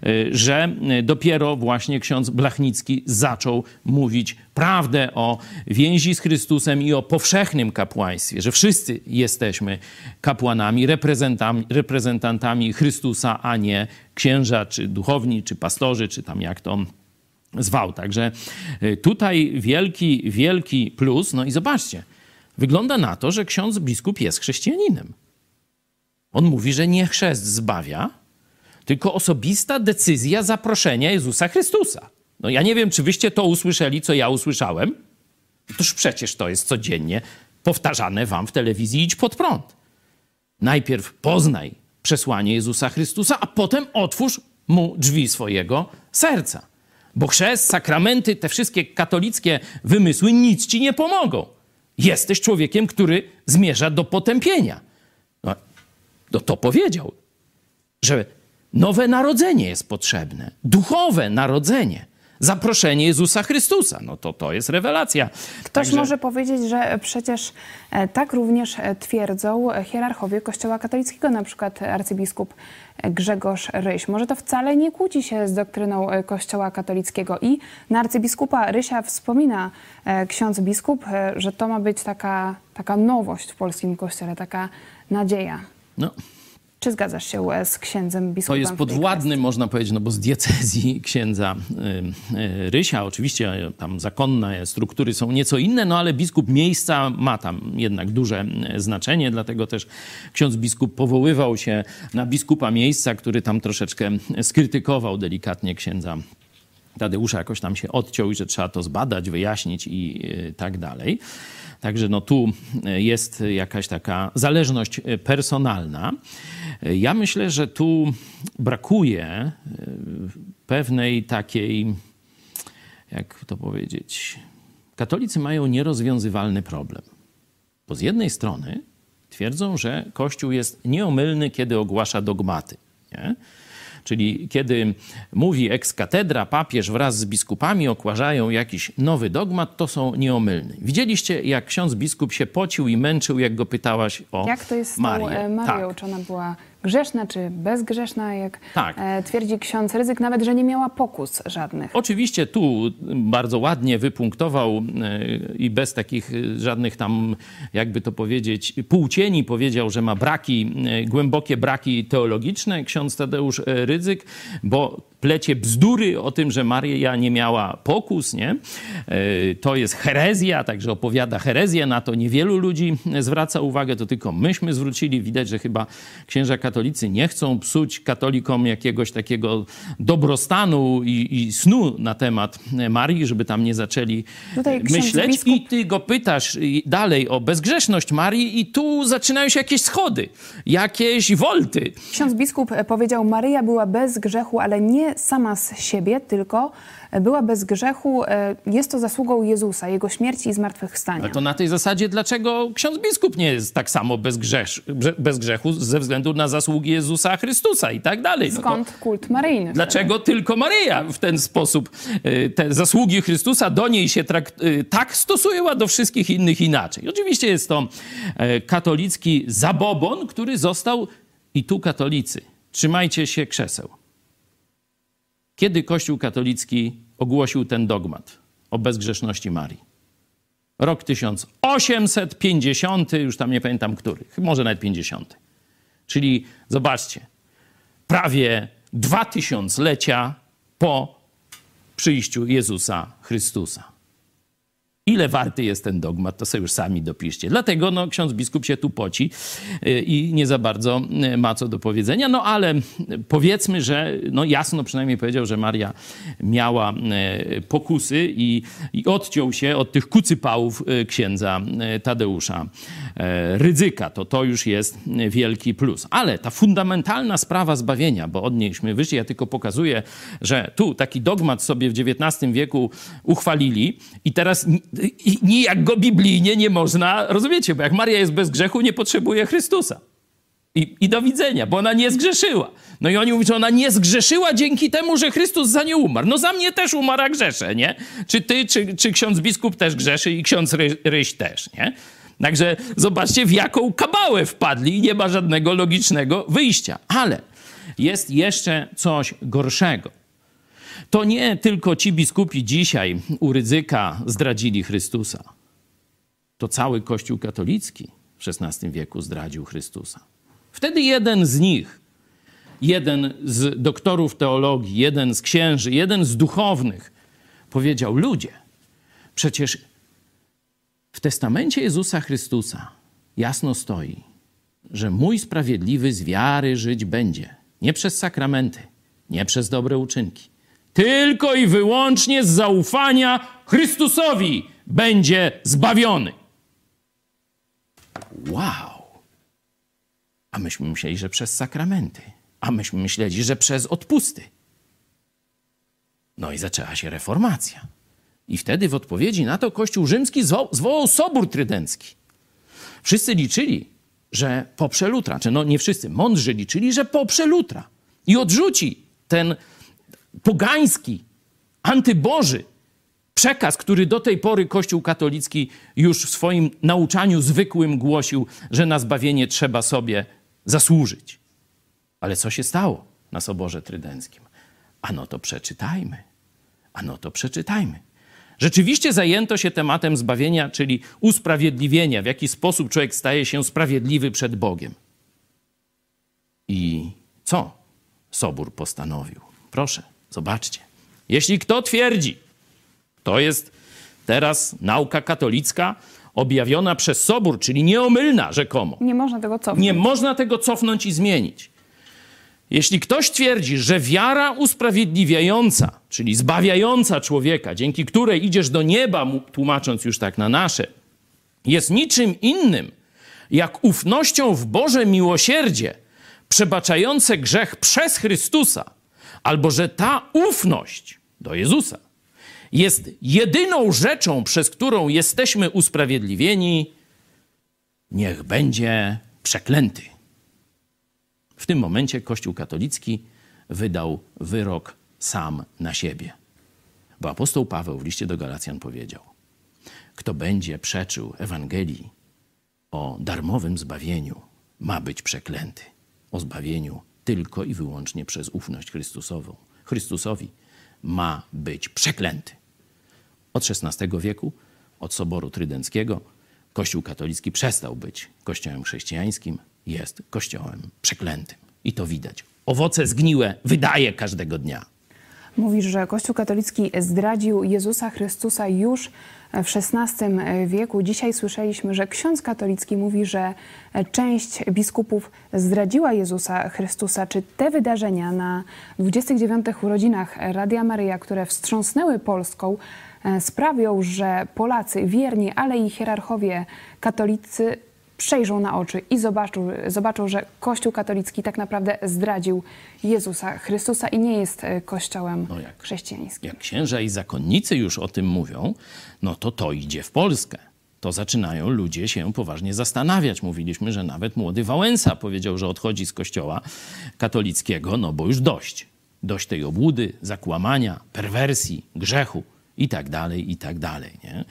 że dopiero właśnie ksiądz Blachnicki zaczął mówić prawdę o więzi z Chrystusem i o powszechnym kapłaństwie, że wszyscy jesteśmy kapłanami, reprezentantami Chrystusa, a nie księża, czy duchowni, czy pastorzy, czy tam jak to zwał. Także tutaj wielki, wielki plus. No i zobaczcie, wygląda na to, że ksiądz biskup jest chrześcijaninem. On mówi, że nie chrzest zbawia, tylko osobista decyzja zaproszenia Jezusa Chrystusa. No ja nie wiem, czy wyście to usłyszeli, co ja usłyszałem. Otóż przecież to jest codziennie powtarzane wam w telewizji Idź Pod Prąd. Najpierw poznaj przesłanie Jezusa Chrystusa, a potem otwórz mu drzwi swojego serca. Bo chrzest, sakramenty, te wszystkie katolickie wymysły nic ci nie pomogą. Jesteś człowiekiem, który zmierza do potępienia. No to powiedział, że nowe narodzenie jest potrzebne, duchowe narodzenie, zaproszenie Jezusa Chrystusa. No to jest rewelacja. Ktoś może powiedzieć, że przecież tak również twierdzą hierarchowie Kościoła katolickiego, na przykład arcybiskup Grzegorz Ryś. Może to wcale nie kłóci się z doktryną Kościoła katolickiego. I na arcybiskupa Rysia wspomina ksiądz biskup, że to ma być taka nowość w polskim Kościele, taka nadzieja. No. Czy zgadzasz się z księdzem biskupem? To jest podwładny, można powiedzieć, no bo z diecezji księdza Rysia. Oczywiście tam zakonne struktury są nieco inne, no ale biskup miejsca ma tam jednak duże znaczenie, dlatego też ksiądz biskup powoływał się na biskupa miejsca, który tam troszeczkę skrytykował delikatnie księdza Tadeusza, jakoś tam się odciął i że trzeba to zbadać, wyjaśnić i tak dalej. Także no tu jest jakaś taka zależność personalna. Ja myślę, że tu brakuje pewnej takiej, jak to powiedzieć, katolicy mają nierozwiązywalny problem. Bo z jednej strony twierdzą, że Kościół jest nieomylny, kiedy ogłasza dogmaty, nie? Czyli kiedy mówi ex cathedra, papież wraz z biskupami ogłaszają jakiś nowy dogmat, to są nieomylni. Widzieliście, jak ksiądz biskup się pocił i męczył, jak go pytałaś o Marię. Jak to jest z tą Marią? Tak. Czy ona była grzeszna, czy bezgrzeszna? Jak twierdzi ksiądz Rydzyk, nawet, że nie miała pokus żadnych. Oczywiście tu bardzo ładnie wypunktował i bez takich żadnych tam, jakby to powiedzieć, półcieni powiedział, że ma głębokie braki teologiczne ksiądz Tadeusz Rydzyk, bo plecie bzdury o tym, że Maria nie miała pokus, nie? To jest herezja, także opowiada herezję, na to niewielu ludzi zwraca uwagę, to tylko myśmy zwrócili. Widać, że chyba księża katolicy nie chcą psuć katolikom jakiegoś takiego dobrostanu i snu na temat Marii, żeby tam nie zaczęli myśleć. I ty go pytasz dalej o bezgrzeszność Marii i tu zaczynają się jakieś schody, jakieś wolty. Ksiądz biskup powiedział, Maryja była bez grzechu, ale nie sama z siebie, tylko była bez grzechu. Jest to zasługą Jezusa, Jego śmierci i zmartwychwstania. Ale to na tej zasadzie, dlaczego ksiądz biskup nie jest tak samo bez grzechu ze względu na zasługi Jezusa Chrystusa i tak dalej? Skąd kult maryjny? Dlaczego tylko Maryja w ten sposób te zasługi Chrystusa do niej się tak stosuje, a do wszystkich innych inaczej? Oczywiście jest to katolicki zabobon, który został, i tu katolicy, trzymajcie się krzeseł. Kiedy Kościół katolicki ogłosił ten dogmat o bezgrzeszności Marii? Rok 1850, już tam nie pamiętam który, może nawet 50. Czyli zobaczcie, prawie 2000-lecia po przyjściu Jezusa Chrystusa. Ile warty jest ten dogmat, to sobie już sami dopiszcie. Dlatego ksiądz biskup się tu poci i nie za bardzo ma co do powiedzenia. No ale powiedzmy, że jasno przynajmniej powiedział, że Maria miała pokusy i odciął się od tych kucypałów księdza Tadeusza Rydzyka. To już jest wielki plus. Ale ta fundamentalna sprawa zbawienia, bo od niejśmy wyszli, ja tylko pokazuję, że tu taki dogmat sobie w XIX wieku uchwalili i teraz nijak go biblijnie nie można, rozumiecie, bo jak Maria jest bez grzechu, nie potrzebuje Chrystusa. I do widzenia, bo ona nie zgrzeszyła. No i oni mówią, że ona nie zgrzeszyła dzięki temu, że Chrystus za nią umarł. No za mnie też umarł, a grzeszę, nie? Czy ty, czy ksiądz biskup też grzeszy i ksiądz Ryś też, nie? Także zobaczcie, w jaką kabałę wpadli i nie ma żadnego logicznego wyjścia. Ale jest jeszcze coś gorszego. To nie tylko ci biskupi dzisiaj u Rydzyka zdradzili Chrystusa. To cały Kościół katolicki w XVI wieku zdradził Chrystusa. Wtedy jeden z nich, jeden z doktorów teologii, jeden z księży, jeden z duchownych powiedział: ludzie, przecież w testamencie Jezusa Chrystusa jasno stoi, że mój sprawiedliwy z wiary żyć będzie. Nie przez sakramenty, nie przez dobre uczynki. Tylko i wyłącznie z zaufania Chrystusowi będzie zbawiony. Wow! A myśmy myśleli, że przez sakramenty. A myśmy myśleli, że przez odpusty. No i zaczęła się reformacja. I wtedy w odpowiedzi na to Kościół rzymski zwołał Sobór Trydencki. Wszyscy liczyli, że poprze Lutra. Nie wszyscy, mądrzy liczyli, że poprze Lutra. I odrzuci ten pogański, antyboży przekaz, który do tej pory Kościół katolicki już w swoim nauczaniu zwykłym głosił, że na zbawienie trzeba sobie zasłużyć. Ale co się stało na Soborze Trydenckim? Ano to przeczytajmy. Rzeczywiście zajęto się tematem zbawienia, czyli usprawiedliwienia, w jaki sposób człowiek staje się sprawiedliwy przed Bogiem. I co Sobór postanowił? Proszę, zobaczcie. Jeśli kto twierdzi, to jest teraz nauka katolicka objawiona przez Sobór, czyli nieomylna rzekomo. Nie można tego cofnąć. Nie można tego cofnąć i zmienić. Jeśli ktoś twierdzi, że wiara usprawiedliwiająca, czyli zbawiająca człowieka, dzięki której idziesz do nieba, tłumacząc już tak na nasze, jest niczym innym jak ufnością w Boże miłosierdzie, przebaczające grzech przez Chrystusa, albo że ta ufność do Jezusa jest jedyną rzeczą, przez którą jesteśmy usprawiedliwieni, niech będzie przeklęty. W tym momencie Kościół katolicki wydał wyrok sam na siebie. Bo apostoł Paweł w liście do Galacjan powiedział: kto będzie przeczył Ewangelii o darmowym zbawieniu, ma być przeklęty. O zbawieniu tylko i wyłącznie przez ufność Chrystusową. Chrystusowi ma być przeklęty. Od XVI wieku, od Soboru Trydenckiego, Kościół katolicki przestał być kościołem chrześcijańskim, jest kościołem przeklętym. I to widać. Owoce zgniłe wydaje każdego dnia. Mówisz, że Kościół katolicki zdradził Jezusa Chrystusa już w XVI wieku. Dzisiaj słyszeliśmy, że ksiądz katolicki mówi, że część biskupów zdradziła Jezusa Chrystusa. Czy te wydarzenia na 29. urodzinach Radia Maryja, które wstrząsnęły Polską, sprawią, że Polacy wierni, ale i hierarchowie katolicy przejrzą na oczy i zobaczą, że Kościół katolicki tak naprawdę zdradził Jezusa Chrystusa i nie jest kościołem chrześcijańskim. Jak księża i zakonnicy już o tym mówią, no to idzie w Polskę. To zaczynają ludzie się poważnie zastanawiać. Mówiliśmy, że nawet młody Wałęsa powiedział, że odchodzi z kościoła katolickiego, no bo już dość. Dość tej obłudy, zakłamania, perwersji, grzechu i tak dalej, nie?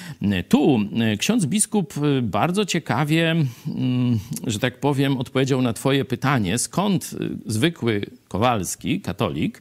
Tu ksiądz biskup bardzo ciekawie, że tak powiem, odpowiedział na twoje pytanie, skąd zwykły Kowalski, katolik,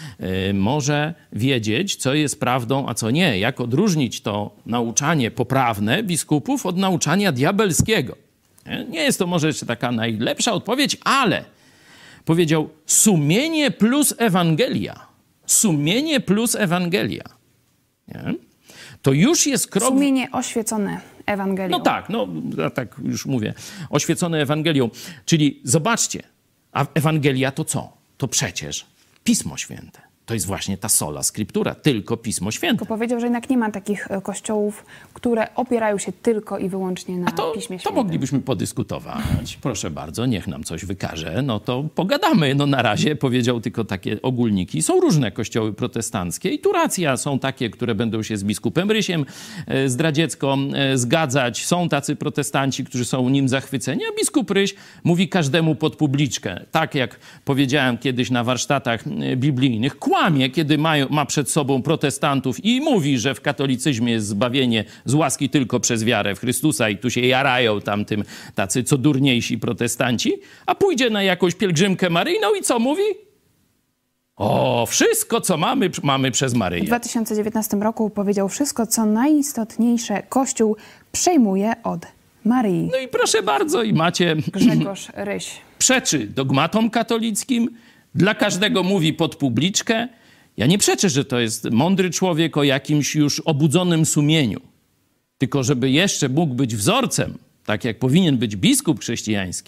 może wiedzieć, co jest prawdą, a co nie. Jak odróżnić to nauczanie poprawne biskupów od nauczania diabelskiego. Nie jest to może jeszcze taka najlepsza odpowiedź, ale powiedział sumienie plus Ewangelia. Sumienie plus Ewangelia. Nie? To już jest krok... Sumienie oświecone Ewangelią. No tak, ja tak już mówię. Oświecone Ewangelią. Czyli zobaczcie, a Ewangelia to co? To przecież Pismo Święte. To jest właśnie ta sola scriptura, tylko Pismo Święte. Tylko powiedział, że jednak nie ma takich kościołów, które opierają się tylko i wyłącznie na Piśmie Świętym. To moglibyśmy podyskutować. Proszę bardzo, niech nam coś wykaże. No to pogadamy. No na razie powiedział tylko takie ogólniki. Są różne kościoły protestanckie i tu racja. Są takie, które będą się z biskupem Rysiem zdradziecko zgadzać. Są tacy protestanci, którzy są nim zachwyceni, a biskup Ryś mówi każdemu pod publiczkę. Tak jak powiedziałem kiedyś na warsztatach biblijnych, kłamie, kiedy ma przed sobą protestantów i mówi, że w katolicyzmie jest zbawienie z łaski tylko przez wiarę w Chrystusa i tu się jarają tamtym tacy co durniejsi protestanci, a pójdzie na jakąś pielgrzymkę maryjną i co mówi? O, wszystko, co mamy przez Maryję. W 2019 roku powiedział: wszystko, co najistotniejsze, Kościół przejmuje od Maryi. No i proszę bardzo, i macie... Grzegorz Ryś. Przeczy dogmatom katolickim, dla każdego mówi pod publiczkę. Ja nie przeczę, że to jest mądry człowiek o jakimś już obudzonym sumieniu. Tylko żeby jeszcze mógł być wzorcem, tak jak powinien być biskup chrześcijański,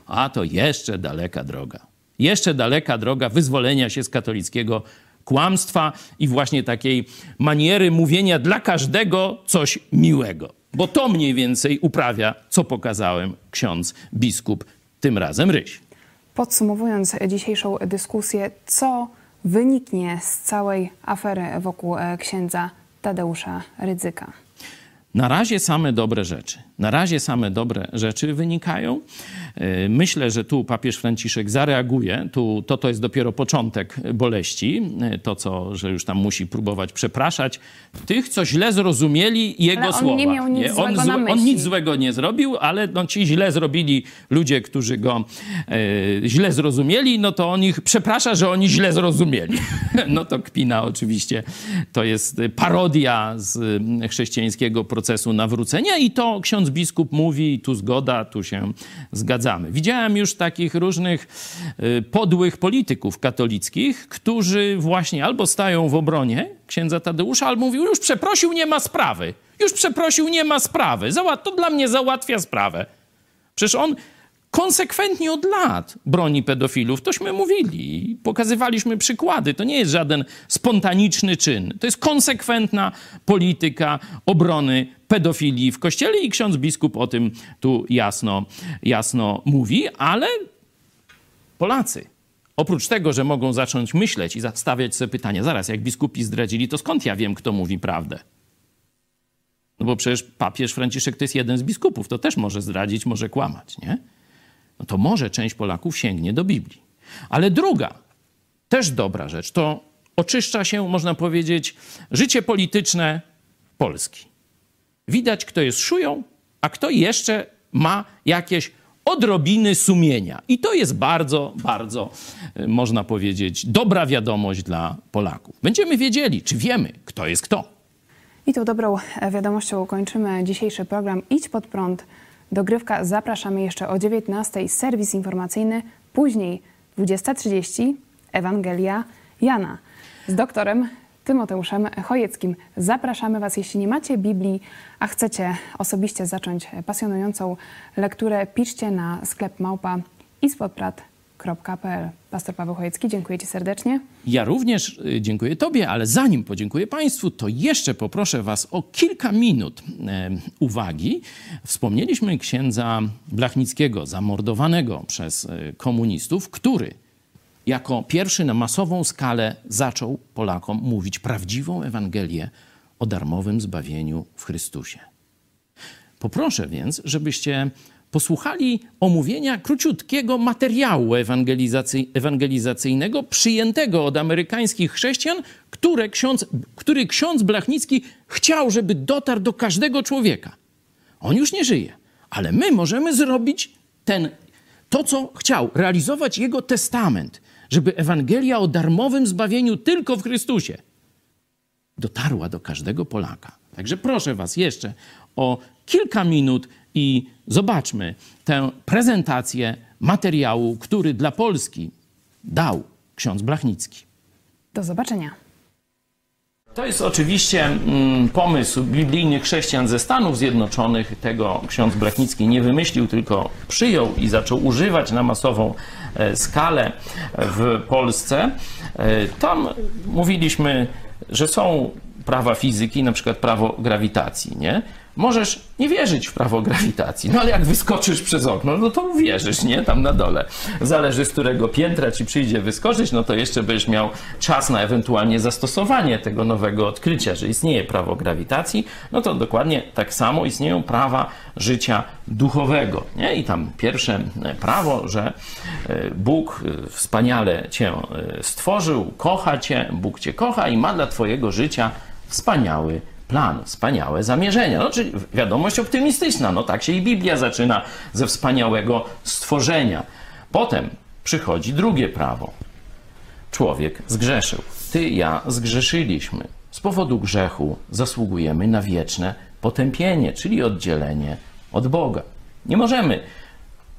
a to jeszcze daleka droga. Jeszcze daleka droga wyzwolenia się z katolickiego kłamstwa i właśnie takiej maniery mówienia dla każdego coś miłego. Bo to mniej więcej uprawia, co pokazałem, ksiądz biskup, tym razem Ryś. Podsumowując dzisiejszą dyskusję, co wyniknie z całej afery wokół księdza Tadeusza Rydzyka? Na razie same dobre rzeczy. Na razie same dobre rzeczy wynikają. Myślę, że tu papież Franciszek zareaguje. To jest dopiero początek boleści. Że już tam musi próbować przepraszać tych, co źle zrozumieli jego słowa. On nie miał nic złego na myśli. On nic złego nie zrobił, ale ci źle zrobili ludzie, którzy go źle zrozumieli, no to on ich przeprasza, że oni źle zrozumieli. No to kpina oczywiście. To jest parodia z chrześcijańskiego procesu nawrócenia i to ksiądz biskup mówi, tu zgoda, tu się zgadzamy. Widziałem już takich różnych podłych polityków katolickich, którzy właśnie albo stają w obronie księdza Tadeusza, albo mówią, już przeprosił, nie ma sprawy. Już przeprosił, nie ma sprawy. To dla mnie załatwia sprawę. Przecież on konsekwentnie od lat broni pedofilów. Tośmy mówili, pokazywaliśmy przykłady. To nie jest żaden spontaniczny czyn. To jest konsekwentna polityka obrony pedofilii w Kościele i ksiądz biskup o tym tu jasno mówi, ale Polacy, oprócz tego, że mogą zacząć myśleć i stawiać sobie pytania, zaraz, jak biskupi zdradzili, to skąd ja wiem, kto mówi prawdę? No bo przecież papież Franciszek to jest jeden z biskupów, to też może zdradzić, może kłamać, nie? No to może część Polaków sięgnie do Biblii. Ale druga, też dobra rzecz, to oczyszcza się, można powiedzieć, życie polityczne Polski. Widać, kto jest szują, a kto jeszcze ma jakieś odrobiny sumienia. I to jest bardzo, bardzo, można powiedzieć, dobra wiadomość dla Polaków. Będziemy wiedzieli, czy wiemy, kto jest kto. I tą dobrą wiadomością kończymy dzisiejszy program Idź Pod Prąd. Dogrywka. Zapraszamy jeszcze o 19:00 serwis informacyjny, później 20:30 Ewangelia Jana z doktorem Tymoteuszem Chojeckim. Zapraszamy Was, jeśli nie macie Biblii, a chcecie osobiście zacząć pasjonującą lekturę, piszcie na sklep@ispodprat.pl. Pastor Paweł Chojecki, dziękuję Ci serdecznie. Ja również dziękuję Tobie, ale zanim podziękuję Państwu, to jeszcze poproszę Was o kilka minut uwagi. Wspomnieliśmy księdza Blachnickiego, zamordowanego przez komunistów, który jako pierwszy na masową skalę zaczął Polakom mówić prawdziwą Ewangelię o darmowym zbawieniu w Chrystusie. Poproszę więc, żebyście posłuchali omówienia króciutkiego materiału ewangelizacyjnego przyjętego od amerykańskich chrześcijan, który ksiądz Blachnicki chciał, żeby dotarł do każdego człowieka. On już nie żyje, ale my możemy zrobić to, co chciał, realizować jego testament, żeby Ewangelia o darmowym zbawieniu tylko w Chrystusie dotarła do każdego Polaka. Także proszę Was jeszcze o kilka minut i zobaczmy tę prezentację materiału, który dla Polski dał ksiądz Blachnicki. Do zobaczenia. To jest oczywiście pomysł biblijnych chrześcijan ze Stanów Zjednoczonych. Tego ksiądz Blachnicki nie wymyślił, tylko przyjął i zaczął używać na masową skalę w Polsce. Tam mówiliśmy, że są prawa fizyki, na przykład prawo grawitacji, nie? Możesz nie wierzyć w prawo grawitacji, no ale jak wyskoczysz przez okno, no to uwierzysz, nie? Tam na dole. Zależy, z którego piętra ci przyjdzie wyskoczyć, no to jeszcze będziesz miał czas na ewentualnie zastosowanie tego nowego odkrycia, że istnieje prawo grawitacji, no to dokładnie tak samo istnieją prawa życia duchowego, nie? I tam pierwsze prawo, że Bóg wspaniale cię stworzył, kocha cię, Bóg cię kocha i ma dla twojego życia wspaniały plan, wspaniałe zamierzenia. No, czyli wiadomość optymistyczna. No tak się i Biblia zaczyna ze wspaniałego stworzenia. Potem przychodzi drugie prawo. Człowiek zgrzeszył. Ty, ja zgrzeszyliśmy. Z powodu grzechu zasługujemy na wieczne potępienie, czyli oddzielenie od Boga. Nie możemy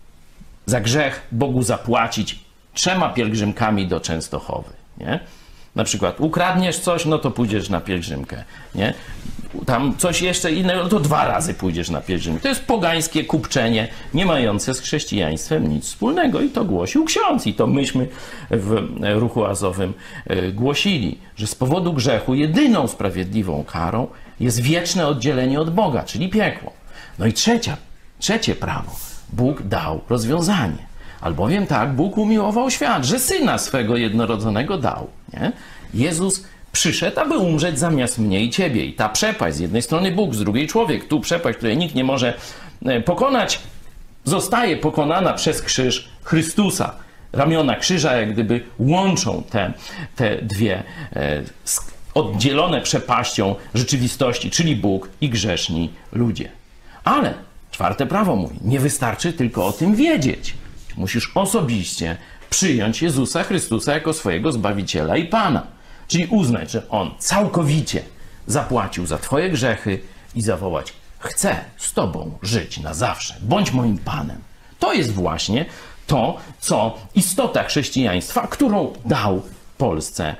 za grzech Bogu zapłacić 3 pielgrzymkami do Częstochowy, nie? Na przykład ukradniesz coś, no to pójdziesz na pielgrzymkę, nie? Tam coś jeszcze innego, no to 2 razy pójdziesz na pielgrzymkę. To jest pogańskie kupczenie, nie mające z chrześcijaństwem nic wspólnego. I to głosił ksiądz. I to myśmy w Ruchu Azowym głosili, że z powodu grzechu jedyną sprawiedliwą karą jest wieczne oddzielenie od Boga, czyli piekło. No i trzecie prawo. Bóg dał rozwiązanie. Albowiem tak Bóg umiłował świat, że Syna swego jednorodzonego dał. Nie? Jezus przyszedł, aby umrzeć zamiast mnie i ciebie. I ta przepaść, z jednej strony Bóg, z drugiej człowiek, tu przepaść, której nikt nie może pokonać, zostaje pokonana przez krzyż Chrystusa. Ramiona krzyża jak gdyby łączą te dwie oddzielone przepaścią rzeczywistości, czyli Bóg i grzeszni ludzie. Ale 4. prawo mówi, nie wystarczy tylko o tym wiedzieć. Musisz osobiście przyjąć Jezusa Chrystusa jako swojego Zbawiciela i Pana. Czyli uznać, że On całkowicie zapłacił za twoje grzechy i zawołać: chcę z Tobą żyć na zawsze, bądź moim Panem. To jest właśnie to, istota chrześcijaństwa, którą dał Polsce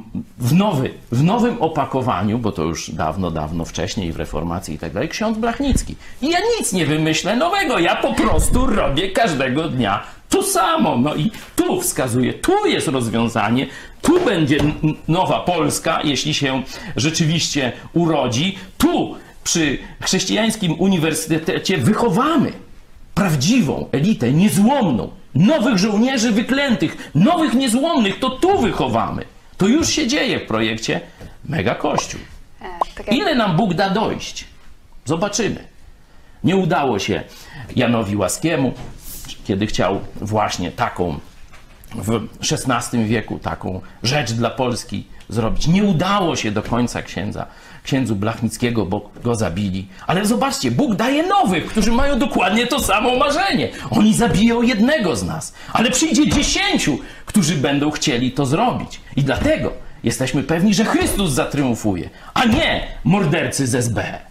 w nowym opakowaniu, bo to już dawno wcześniej w reformacji i tak dalej, ksiądz Blachnicki. I ja nic nie wymyślę nowego, ja po prostu robię każdego dnia to samo. No i tu wskazuję, tu jest rozwiązanie, tu będzie nowa Polska, jeśli się rzeczywiście urodzi. Tu przy chrześcijańskim uniwersytecie wychowamy prawdziwą elitę, niezłomną, nowych żołnierzy wyklętych, nowych niezłomnych, to tu wychowamy. To już się dzieje w projekcie Mega Kościół. Ile nam Bóg da dojść? Zobaczymy. Nie udało się Janowi Łaskiemu, kiedy chciał właśnie taką w XVI wieku taką rzecz dla Polski zrobić. Nie udało się do końca księdzu Blachnickiego, bo go zabili. Ale zobaczcie, Bóg daje nowych, którzy mają dokładnie to samo marzenie. Oni zabiją jednego z nas, ale przyjdzie 10, którzy będą chcieli to zrobić. I dlatego jesteśmy pewni, że Chrystus zatriumfuje, a nie mordercy z SB.